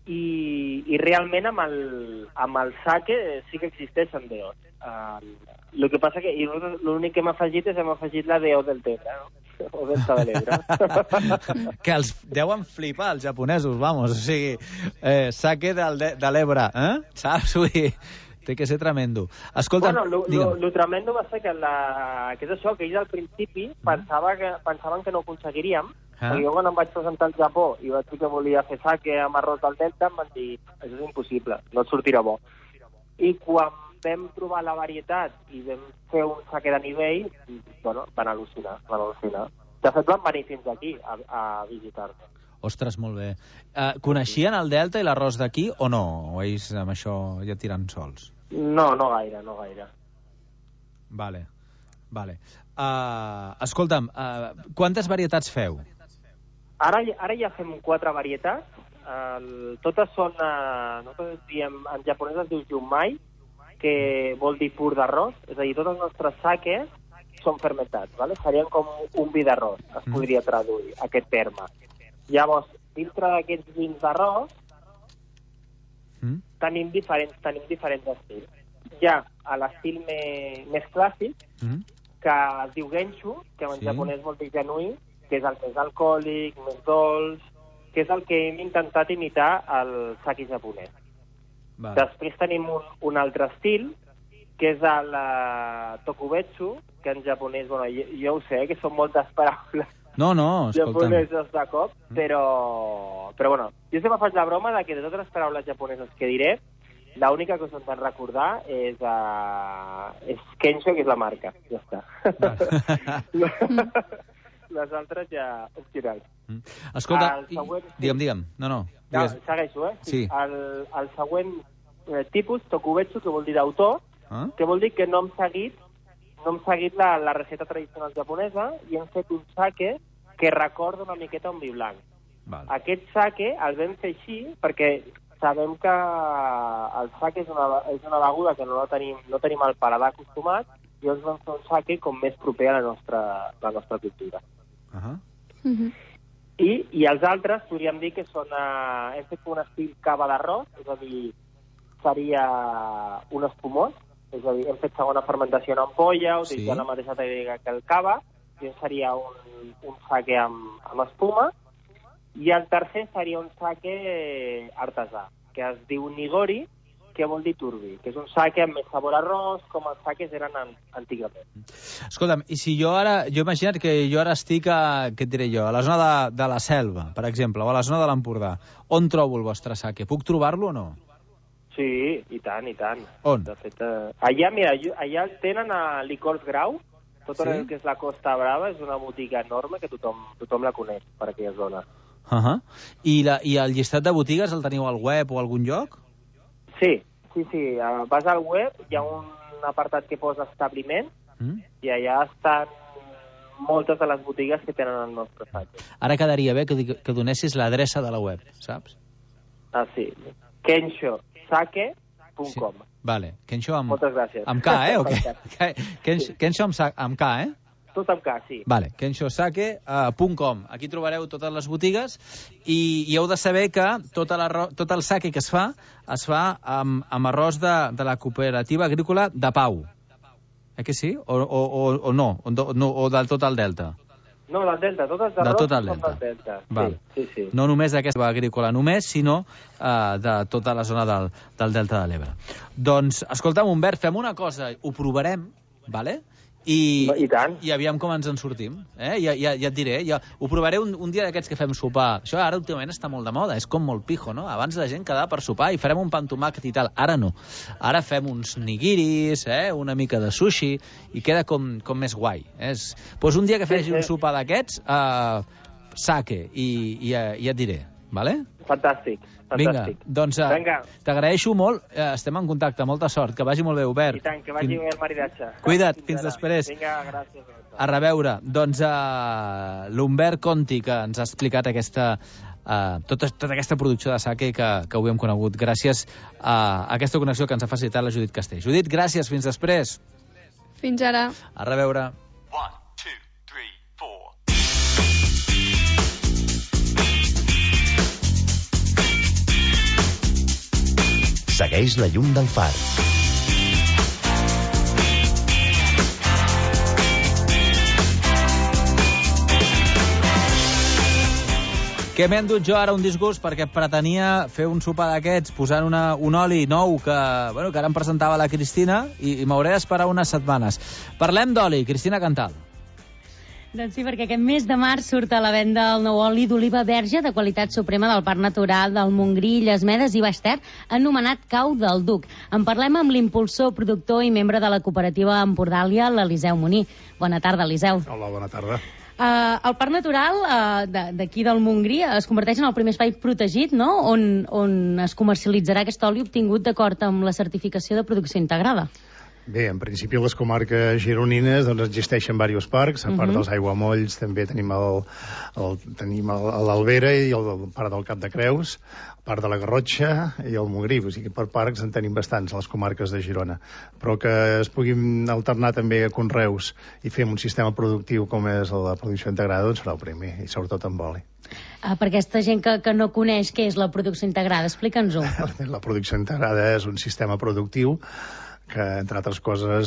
i, i realment amb el, amb el sake sí que existeixen D Os. Uh, el que passa que l'únic que hem afegit és hem afegit la D O del Tebre, no? O Delta de l'Ebre. Que els deuen flipar, els japonesos, vamos, o sigui, eh, sake del de, de l'Ebre, eh? Saps? Vull dir, té que ser tremendo. Escolta, bueno, lo, lo, lo tremendo va ser que, la, que és això, que ells al principi pensava que, pensaven que no ho aconseguiríem, ah. perquè jo quan em vaig presentar al Japó i vaig dir que volia fer sake amb arròs del Delta, em van dir, això és impossible, no et sortirà bo. I quan vam trobar la varietat i vam fer un sake de nivell, bueno, van al·lucinar, van al·lucinar. De fet, van venir fins aquí a, a visitar-nos. Ostres, molt bé. Uh, coneixien el Delta i l'arròs d'aquí o no? O ells amb això ja tiren sols? No, no gaire, no gaire. Vale, vale. Uh, escolta'm, uh, quantes varietats feu? Ara, ara ja fem quatre varietats. Uh, totes són, uh, nosaltres diem, en japonès es diu junmai, que vol dir pur d'arròs, és a dir, tots els nostres sakes són fermentats, ¿vale? Serien com un vi d'arròs, es podria traduir, aquest terme. Llavors, dintre d'aquests vins d'arròs, mm. tenim, diferents, tenim diferents estils. Hi ha l'estil més, més clàssic, mm. que es diu genshu, que en sí. japonès vol dir genuí, que és el més alcohòlic, més dolç, que és el que hem intentat imitar al sake japonès. Vale. Després tenim un, un altre estil, que és el uh, tokubetsu, que en japonès, bueno, jo, jo ho sé, que són moltes paraules no, no, japoneses de cop, però, però bueno, jo sempre faig la broma de que de totes les paraules japoneses que diré, l'única que us hem de recordar és, uh, és Kensho, que és la marca, ja està. Les altres ja opcionals. Mm. Escolta, següent, i... digue'm, digue'm, no, no. No, segueixo, eh? Sí. El, el següent eh, tipus, tokubetsu, que vol dir d'autor, ah? que vol dir que no hem seguit, no hem seguit la, la receta tradicional japonesa i hem fet un sake que recorda una miqueta un vi blanc. Val. Aquest sake el vam fer així perquè sabem que el sake és una, és una beguda que no tenim, no tenim el paladar acostumat i llavors vam fer un sake com més proper a la nostra, la nostra cultura. Uh -huh. Uh -huh. I, I els altres podríem dir que són... Uh, hem fet un estil cava d'arròs, és a dir, seria un espumós, és a dir, hem fet segona fermentació en ampolla, utilitzant sí. la mateixa tècnica que el cava, i seria un, un sake amb, amb espuma, i el tercer seria un sake artesà, que es diu nigori, que vol dir turbi, que és un sake amb més sabor a arròs, com els sakes eren an antigament. Escolta'm, i si jo ara, jo imagina't que jo ara estic a, què et diré jo, a la zona de, de la Selva, per exemple, o a la zona de l'Empordà, on trobo el vostre sake? Puc trobar-lo o no? Sí, i tant, i tant. On? De fet, eh, allà, mira, allà tenen a Licors Grau, tot sí? el que és la Costa Brava, és una botiga enorme que tothom, tothom la coneix per aquella zona. Uh -huh. I, la, I el llistat de botigues el teniu al web o a algun lloc? Sí, sí, sí. Uh, vas al web, hi ha un apartat que posa establiment mm. i allà estan moltes de les botigues que tenen el nostre sake. Ara quedaria bé que, que donessis l'adreça de la web, saps? Ah, sí. kensho sake punt com. Sí. Vale. Kensho amb... Moltes gràcies. Amb K, eh? O què? Kensho, Kensho amb, amb K, eh? Tot amb K, sí. Vale, kensho sake punt com. Aquí trobareu totes les botigues i, i heu de saber que tot, tot el sake que es fa es fa amb, amb arròs de, de la cooperativa agrícola de Pau. Eh que sí? O, o, o, o no? O, no? O del tot el Delta? No, del Delta. Tots els arròs són del Delta. Vale. Sí, sí, sí. No només d'aquesta agrícola només, sinó uh, de tota la zona del, del Delta de l'Ebre. Doncs, escolta'm, Humbert, fem una cosa. Ho provarem, vale? I, I tant. I aviam com ens en sortim. Eh? Ja, ja, ja et diré. Ja, ho provaré un, un dia d'aquests que fem sopar. Això ara últimament està molt de moda, és com molt pijo, no? Abans la gent quedava per sopar i farem un pa amb tomàquet i tal. Ara no. Ara fem uns nigiris, eh? Una mica de sushi, i queda com, com més guai. És... Pues un dia que faci sí, sí. un sopar d'aquests, uh, sake, i, i, uh, i et diré. Vale? Fantàstic. Vinga, doncs uh, t'agraeixo molt, uh, estem en contacte, molta sort, que vagi molt bé, Hubert. I tant, que vagi Fin... bé el maridatge. Cuida't, fins, fins després. Vinga, gràcies. A reveure, doncs uh, l'Humbert Conti, que ens ha explicat aquesta, uh, tota, tota aquesta producció de sake que, que avui hem conegut, gràcies a aquesta connexió que ens ha facilitat la Judit Castell. Judit, gràcies, fins després. Fins ara. A reveure. Segueix la llum del far. Què m'he endut jo ara? Un disgust, perquè pretenia fer un sopar d'aquests posant una, un oli nou que, bueno, que ara em presentava la Cristina i, i m'hauré d'esperar unes setmanes. Parlem d'oli. Cristina Cantal. Doncs sí, perquè aquest mes de març surt a la venda el nou oli d'oliva verge de qualitat suprema del Parc Natural del Montgrí, Illes Medes i Baix Ter, anomenat Cau del Duc. En parlem amb l'impulsor, productor i membre de la cooperativa Empordàlia, l'Eliseu Moní. Bona tarda, Eliseu. Hola, bona tarda. Uh, el Parc Natural uh, d'aquí del Montgrí es converteix en el primer espai protegit, no?, on, on es comercialitzarà aquest oli obtingut d'acord amb la certificació de producció integrada. Bé, en principi les comarques gironines doncs, existeixen diversos parcs, a part uh-huh. dels aiguamolls també tenim el, el, tenim l'Albera i el, el parc del Cap de Creus, el parc de la Garrotxa i el Montgrí, o sigui que per parcs en tenim bastants a les comarques de Girona, però que es puguin alternar també a conreus i fer un sistema productiu com és la producció integrada, doncs serà el primer, i sobretot amb oli. Uh, per aquesta gent que, que no coneix què és la producció integrada, explica'ns-ho. La producció integrada és un sistema productiu que, entre altres coses,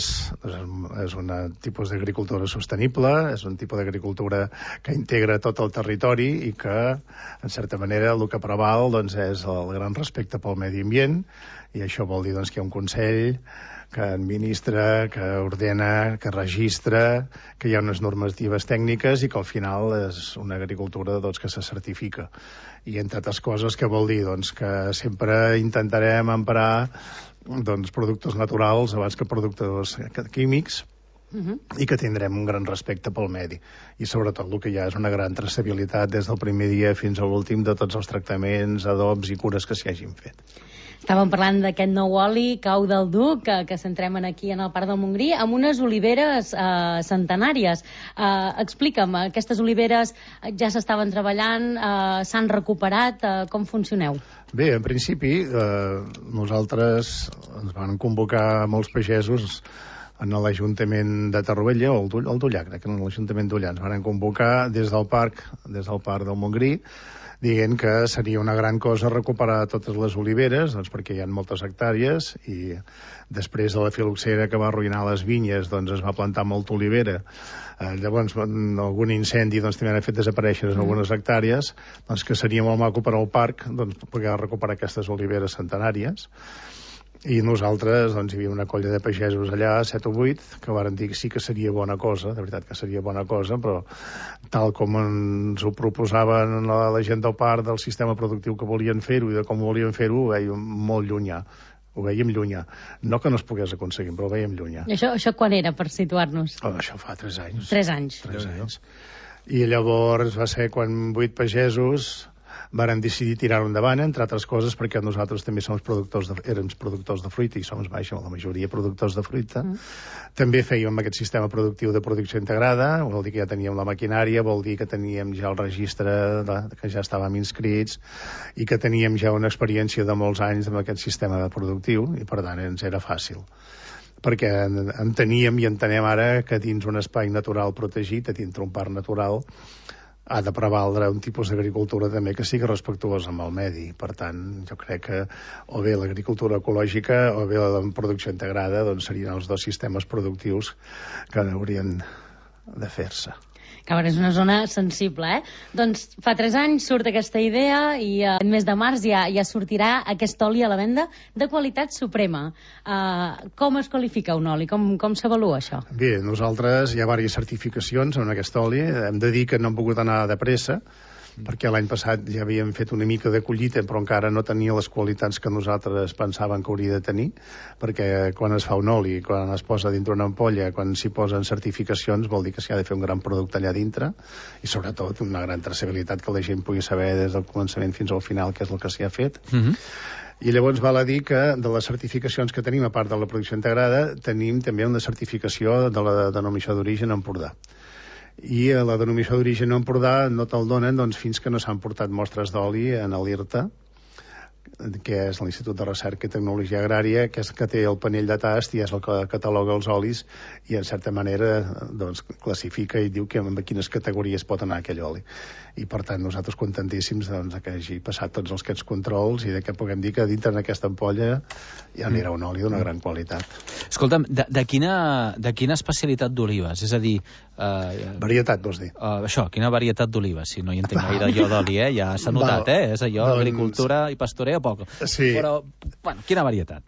és un tipus d'agricultura sostenible, és un tipus d'agricultura que integra tot el territori i que, en certa manera, el que preval doncs, és el gran respecte pel medi ambient, i això vol dir doncs, que hi ha un Consell que administra, que ordena, que registra, que hi ha unes normatives tècniques i que al final és una agricultura doncs, que se certifica. I entre altres coses, què vol dir? Doncs que sempre intentarem emprar doncs, productes naturals abans que productes químics, uh-huh. i que tindrem un gran respecte pel medi. I sobretot el que hi ha és una gran traçabilitat des del primer dia fins a l'últim de tots els tractaments, adobs i cures que s'hi hagin fet. Estàvem parlant d'aquest nou oli, Cau del Duc, que, que centrem aquí en el Parc del Montgrí, amb unes oliveres eh, centenàries. Eh, explica'm, aquestes oliveres ja s'estaven treballant, eh, s'han recuperat, eh, com funcioneu? Bé, en principi, eh, nosaltres ens van convocar molts pagesos en l'Ajuntament de Torroella, o el d'Ullà, crec que en l'Ajuntament d'Ullà, ens van convocar des del parc, des del parc del Montgrí, dient que seria una gran cosa recuperar totes les oliveres, doncs perquè hi ha moltes hectàrees, i després de la filoxera que va arruïnar les vinyes, doncs es va plantar molta olivera. Eh, llavors, algun incendi doncs, també ha fet desaparèixer en algunes hectàrees, doncs que seria molt maco per al parc doncs, poder recuperar aquestes oliveres centenàries. I nosaltres, doncs, hi havia una colla de pagesos allà, set o vuit, que varen dir que sí que seria bona cosa, de veritat que seria bona cosa, però tal com ens ho proposaven la, la gent del parc, del sistema productiu que volien fer-ho i de com volien fer-ho, ho veiem molt llunyà. Ho veiem llunyà. No que no es pogués aconseguir, però ho veiem llunyà. I això, això quan era, per situar-nos? Oh, això fa tres anys. Tres anys. Tres anys. I llavors va ser quan vuit pagesos varen decidir tirar-ho endavant, entre altres coses perquè nosaltres també som productors de, érem productors de fruita i som, baixa, la majoria productors de fruita. Mm. També fèiem aquest sistema productiu de producció integrada, vol dir que ja teníem la maquinària, vol dir que teníem ja el registre, de, que ja estàvem inscrits i que teníem ja una experiència de molts anys amb aquest sistema productiu i per tant ens era fàcil. Perquè enteníem i entenem ara que dins un espai natural protegit, dintre un parc natural, ha de prevaldre un tipus d'agricultura també que sigui respectuosa amb el medi. Per tant, jo crec que o bé l'agricultura ecològica o bé la producció integrada doncs serien els dos sistemes productius que haurien de fer-se. Que a veure, és una zona sensible, eh? Doncs fa tres anys surt aquesta idea i el mes de març ja, ja sortirà aquest oli a la venda de qualitat suprema. Uh, com es qualifica un oli? Com, com s'avalua això? Bé, nosaltres hi ha diverses certificacions en aquest oli. Hem de dir que no hem pogut anar de pressa, perquè l'any passat ja havíem fet una mica de collita, però encara no tenia les qualitats que nosaltres pensàvem que hauria de tenir, perquè quan es fa un oli, quan es posa dintre una ampolla, quan s'hi posen certificacions, vol dir que s'hi ha de fer un gran producte allà dintre, i sobretot una gran traçabilitat que la gent pugui saber des del començament fins al final què és el que s'hi ha fet. Mm-hmm. I llavors val a dir que de les certificacions que tenim, a part de la producció integrada, tenim també una certificació de la denominació d'origen Empordà. I la denominació d'origen Empordà no te'l donen doncs, fins que no s'han portat mostres d'oli en l'I R T A, que és l'Institut de Recerca i Tecnologia Agrària, que és que té el panell de tast i és el que cataloga els olis i, en certa manera, doncs, classifica i diu que en quines categories pot anar aquell oli. I, per tant, nosaltres contentíssims doncs, que hagi passat tots els aquests controls i de que puguem dir que dintre d'aquesta ampolla ja anirà un oli d'una gran qualitat. Escolta'm, de, de, quina, de quina especialitat d'olives? És a dir... Eh, varietat, vols dir? Uh, això, quina varietat d'olives? Si no hi entenc gaire jo d'oli, eh? Ja s'ha notat, Val. eh? És allò, doncs... agricultura i pastoreo, poc. Sí. Però, bueno, quina varietat?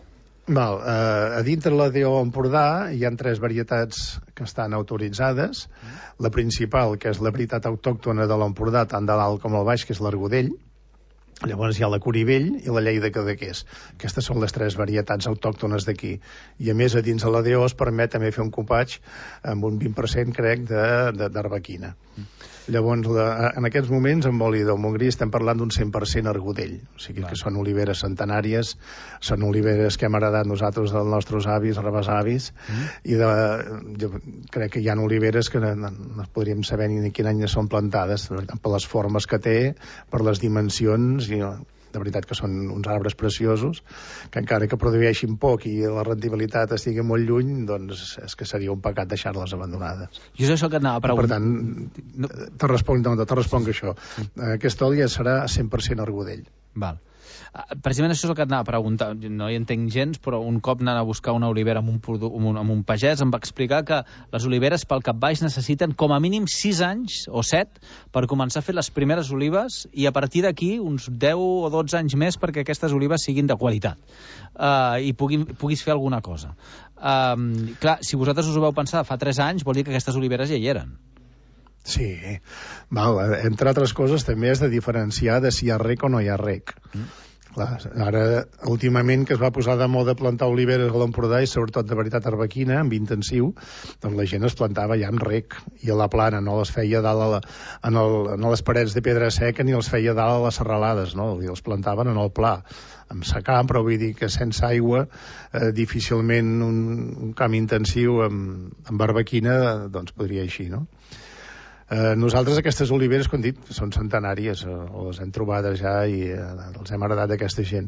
Val, eh, a dintre la D O Empordà hi ha tres varietats que estan autoritzades. La principal, que és la varietat autòctona de l'Empordà, tant de l'alt com el baix, que és l'Argodell. Llavors hi ha la Coribell i la Lleida Cadaqués. Aquestes són les tres varietats autòctones d'aquí. I a més, a dins de la D O es permet també fer un copatge amb un vint per cent, crec, d'arbequina. Mm. Llavors, la, en aquests moments, amb oli del Montgrí estem parlant d'un cent per cent argodell. O sigui Clar. que són oliveres centenàries, són oliveres que hem heredat nosaltres dels nostres avis, rebesavis, mm. i de, jo crec que hi ha oliveres que no, no podríem saber ni quin any són plantades, per les formes que té, per les dimensions, i de veritat que són uns arbres preciosos, que encara que produeixin poc i la rendibilitat estigui molt lluny, doncs és que seria un pecat deixar-les abandonades. I és això que anava a preguntar. Per tant, te responc, no, te responc això. Aquest oli serà cent per cent argodell. Val. Precisament això és el que et anava a preguntar. No hi entenc gens, però un cop anant a buscar una olivera amb un, amb un, amb un pagès em va explicar que les oliveres pel cap baix necessiten com a mínim sis anys o set per començar a fer les primeres olives i a partir d'aquí uns deu o dotze anys més perquè aquestes olives siguin de qualitat uh, i puguin, puguis fer alguna cosa. Uh, clar, si vosaltres us ho vau pensar fa tres anys, vol dir que aquestes oliveres ja hi eren. Sí, val, entre altres coses també és de diferenciar de si hi ha rec o no hi ha rec. Mm. Clar, ara, últimament, que es va posar de moda plantar oliveres a l'Empordà i sobretot de veritat arbequina, amb intensiu, doncs la gent es plantava ja en rec i a la plana, no les feia dalt a, la, en el, en les parets de pedra seca ni els feia dalt a les serralades, no? I els plantaven en el pla, amb secà, però vull dir que sense aigua eh, difícilment un, un camp intensiu amb, amb arbequina doncs podria així, no? Eh, nosaltres aquestes oliveres, com dit, són centenàries, eh, les hem trobades ja i eh, els hem heredat d'aquesta gent.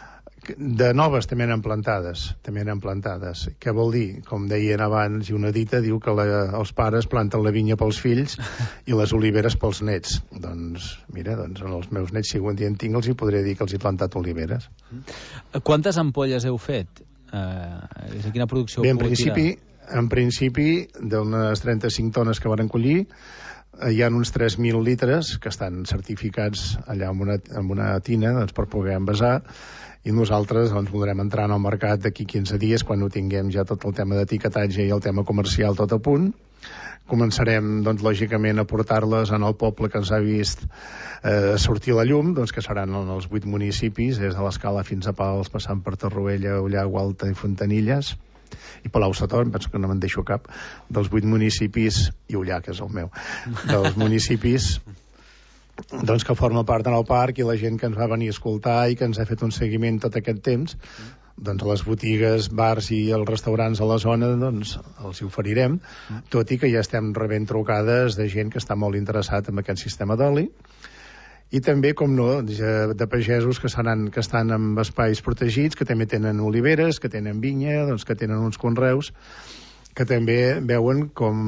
De noves també n'han plantades, també n'han plantades. Què vol dir? Com deien abans, i una dita diu que la, els pares planten la vinya pels fills i les oliveres pels nets. Doncs, mira, doncs, els meus nets, si un dia en tinc, els hi podré dir que els he plantat oliveres. Quantes ampolles heu fet? Eh, és quina producció Bé, heu pogut principi, tirar? En principi, d'unes trenta-cinc tones que van collir, hi ha uns tres mil litres que estan certificats allà en una, en una tina doncs, per poder envasar, i nosaltres doncs, voldrem entrar en el mercat d'aquí quinze dies quan ho tinguem ja tot el tema d'etiquetatge i el tema comercial tot a punt. Començarem, doncs, lògicament, a portar-les en el poble que ens ha vist eh, sortir a la llum, doncs, que seran en els vuit municipis, des de l'Escala fins a Pals, passant per Torroella, Ullà, Gualta i Fontanilles, i Palau-sator, penso que no me'n deixo cap, dels vuit municipis, i Ullà, que és el meu, dels municipis doncs, que forma part en el parc, i la gent que ens va venir a escoltar i que ens ha fet un seguiment tot aquest temps, doncs a les botigues, bars i els restaurants a la zona, doncs els hi oferirem, tot i que ja estem rebent trucades de gent que està molt interessat en aquest sistema d'oli, i també, com no, de pagesos que, seran, que estan en espais protegits, que també tenen oliveres, que tenen vinya, doncs, que tenen uns conreus, que també veuen com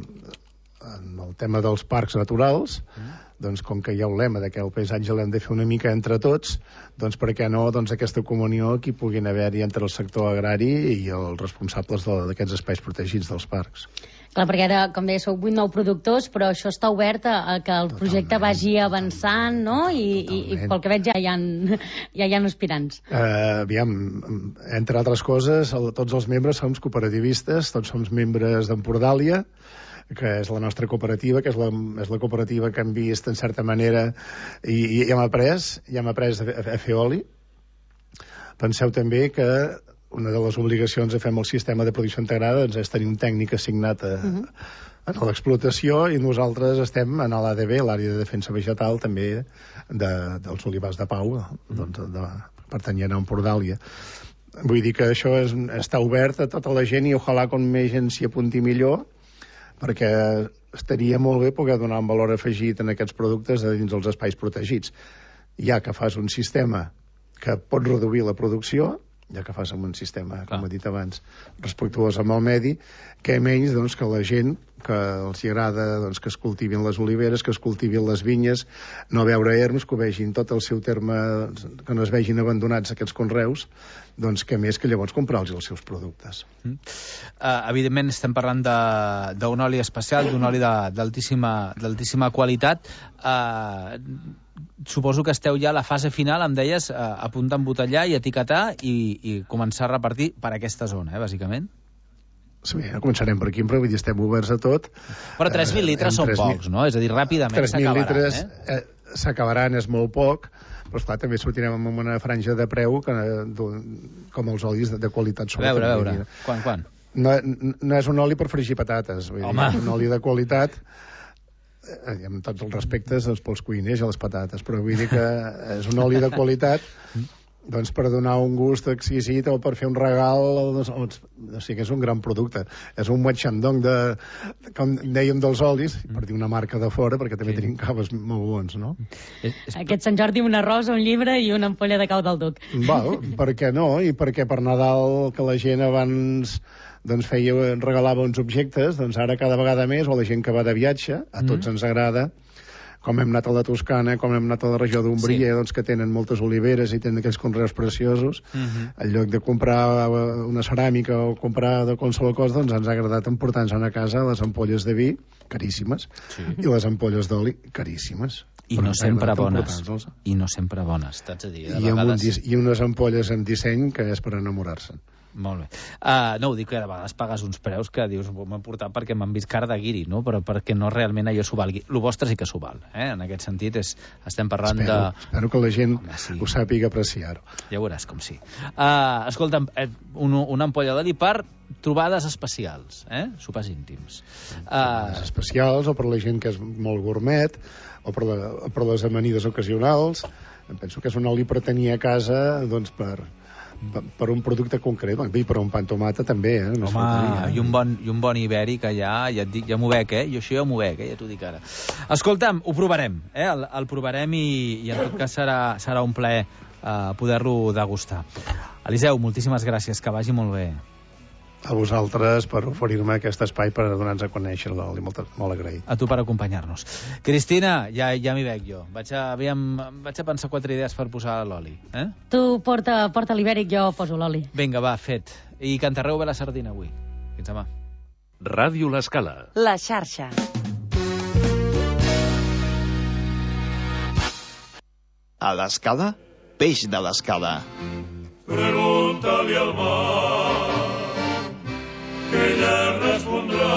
en el tema dels parcs naturals, doncs com que hi ha un lema de que el paisatge l'hem de fer una mica entre tots, doncs per què no doncs, aquesta comunió que hi puguin haver-hi entre el sector agrari i els responsables d'aquests espais protegits dels parcs. Clar, perquè ara, com deia, sou vuit nou productors, però això està obert a, a que el projecte totalment, vagi avançant, no? I, i, i pel que veig ja hi ha, ja hi ha aspirants. Uh, aviam, entre altres coses, el, tots els membres som cooperativistes, tots som membres d'Empordàlia, que és la nostra cooperativa, que és la, és la cooperativa que hem vist, en certa manera, i, i hem après, i hem après a, a fer oli. Penseu també que una de les obligacions que fem el sistema de producció integrada doncs, és tenir un tècnic assignat a, uh-huh. a l'explotació, i nosaltres estem en l'A D B, l'àrea de defensa vegetal, també de, dels olivars de Pau, doncs, de, pertanyent a Empordàlia. Vull dir que això és, està obert a tota la gent, i ojalà com més gent s'hi apunti millor, perquè estaria molt bé poder donar un valor afegit en aquests productes dins dels espais protegits. Ja que fas un sistema que pot reduir la producció, ja que fas amb un sistema, com he dit abans, respectuós amb el medi, que menys doncs, que la gent que els agrada doncs, que es cultivin les oliveres, que es cultivin les vinyes, no veure erms, que ho vegin tot el seu terme, que no es vegin abandonats aquests conreus, doncs que més que llavors comprar-los els seus productes. Mm. Uh, evidentment estem parlant d'un oli especial, d'un oli d'altíssima qualitat. Uh, suposo que esteu ja a la fase final, em deies, uh, a punt d'embotellar i etiquetar i, i començar a repartir per aquesta zona, eh, bàsicament? Sí, ja començarem per aquí, però vull dir, estem oberts a tot. Però tres mil litres són pocs, no? És a dir, ràpidament s'acabaran, litres, eh? eh s'acabaran, és molt poc, però esclar, també sortirem amb una franja de preu que, com els olis de, de qualitat. A veure, a veure, quan, quan? No, no és un oli per fregir patates, vull dir, és un oli de qualitat, eh, amb tots els respectes doncs, pels cuiners i les patates, però vull dir que és un oli de qualitat doncs per donar un gust exquisit o per fer un regal, o, o, o sigui que és un gran producte. És un Muechandong de, com dèiem, dels olis, per dir una marca de fora, perquè també sí. tenim caves molt bons, no? Aquest Sant Jordi una rosa, un llibre i una ampolla de cau del duc. Val, per què no? I perquè per Nadal, que la gent abans doncs feia, regalava uns objectes, doncs ara cada vegada més, o la gent que va de viatge, a tots mm. ens agrada, com hem anat a la Toscana, com hem anat a la regió d'Umbrier, sí. doncs que tenen moltes oliveres i tenen aquells conreus preciosos, uh-huh. en lloc de comprar una ceràmica o comprar de qualsevol cosa, doncs ens ha agradat emportar-nos a casa les ampolles de vi, caríssimes, sí. i les ampolles d'oli, caríssimes. I no sempre bones. I no sempre bones, t'haig de dir. I, vegades... un, I unes ampolles amb disseny que és per enamorar-se'n. Molt bé. Uh, no, ho dic que a vegades pagues uns preus que dius, m'he portat perquè m'han vist cara de guiri, no? Però perquè no realment allò s'ho valgui. Lo vostre sí que s'ho val, eh? En aquest sentit és, estem parlant espero, de... Espero que la gent Home, sí. ho sàpiga apreciar-ho. Ja veuràs com sí. Uh, escolta'm, eh, un, una ampolla d'oli per trobades especials, eh? Sopars íntims. Uh... especials, o per la gent que és molt gourmet, o per, la, o per les amanides ocasionals. Em penso que és un oli per tenir a casa, doncs per... per un producte concret, i per un pa amb tomata també, eh? No Home, i un bon, i un bon ibèric allà, ja et dic, ja m'ho veig, eh? Jo això ja m'ho veig, eh? Ja t'ho dic ara. Escolta'm, ho provarem, eh? El, el provarem i, i en tot cas serà, serà un plaer uh, poder-lo degustar. Eliseu, moltíssimes gràcies, que vagi molt bé. A vosaltres per oferir-me aquest espai per donar-nos a conèixer l'oli, molt, molt agraït. A tu per acompanyar-nos. Cristina, ja, ja m'hi veig jo. Vaig a, aviam, vaig a pensar quatre idees per posar l'oli. Eh? Tu porta, porta l'ibèric, jo poso l'oli. Vinga, va, fet. I cantarreu bé la sardina avui. Fins demà. Ràdio L'Escala. La xarxa. A l'Escala, peix de l'Escala. Pregunta-li al mar, que ella respondrà.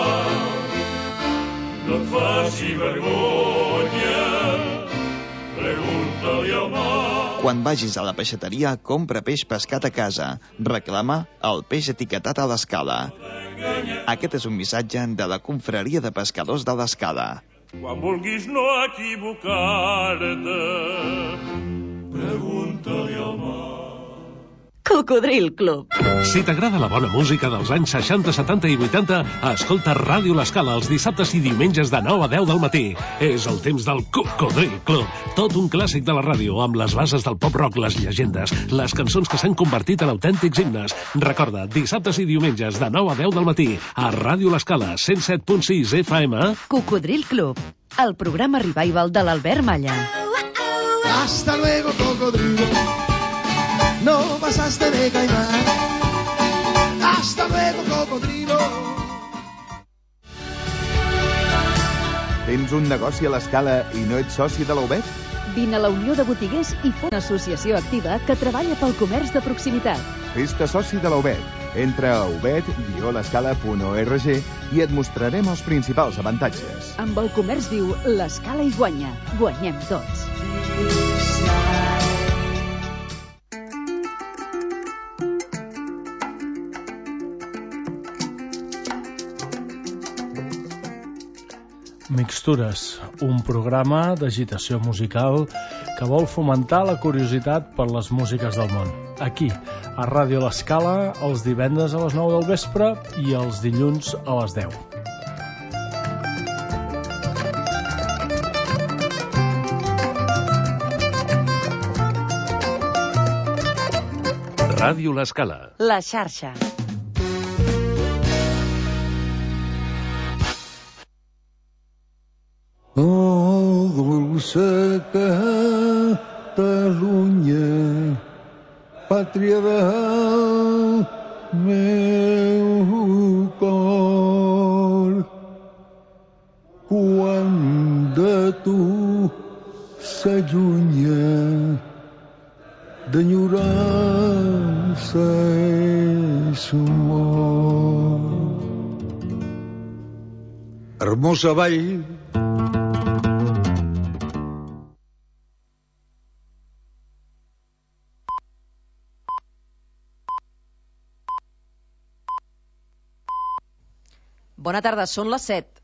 No et faci vergonya, pregunta-li al mar. Quan vagis a la peixateria, compra peix pescat a casa. Reclama el peix etiquetat a l'Escala. Aquest és un missatge de la Confraria de Pescadors de l'Escala. Quan vulguis no equivocar-te, pregunta-li al mar. Cocodril Club. Si t'agrada la bona música dels anys seixanta, setanta i vuitanta, escolta Ràdio L'Escala els dissabtes i diumenges de nou a deu del matí. És el temps del Cocodril Club. Tot un clàssic de la ràdio, amb les bases del pop-rock, les llegendes, les cançons que s'han convertit en autèntics himnes. Recorda, dissabtes i diumenges de nou a deu del matí, a Ràdio L'Escala, cent set punt sis F M. Cocodril Club, el programa revival de l'Albert Malla. Hasta luego, cocodrilo. No pasaste de caimán. Hasta luego, cocodrilo. Tens un negoci a l'Escala i no ets soci de la U B E T? Vine a la Unió de Botiguers i fon una associació activa que treballa pel comerç de proximitat. Fes-te soci de la U B E T. Entra a ubet guió l'escala punt org i et mostrarem els principals avantatges. Amb el comerç viu, l'Escala hi guanya. Guanyem tots. Mixtures, un programa d'agitació musical que vol fomentar la curiositat per les músiques del món. Aquí, a Ràdio L'Escala, els divendres a les nou del vespre i els dilluns a les deu. Ràdio L'Escala. La xarxa. Oh, dulce Catalunya, pàtria del meu cor, quan de tu s'allunya d'enyorança i sumor. Hermosa vall Bona tarda, són les set.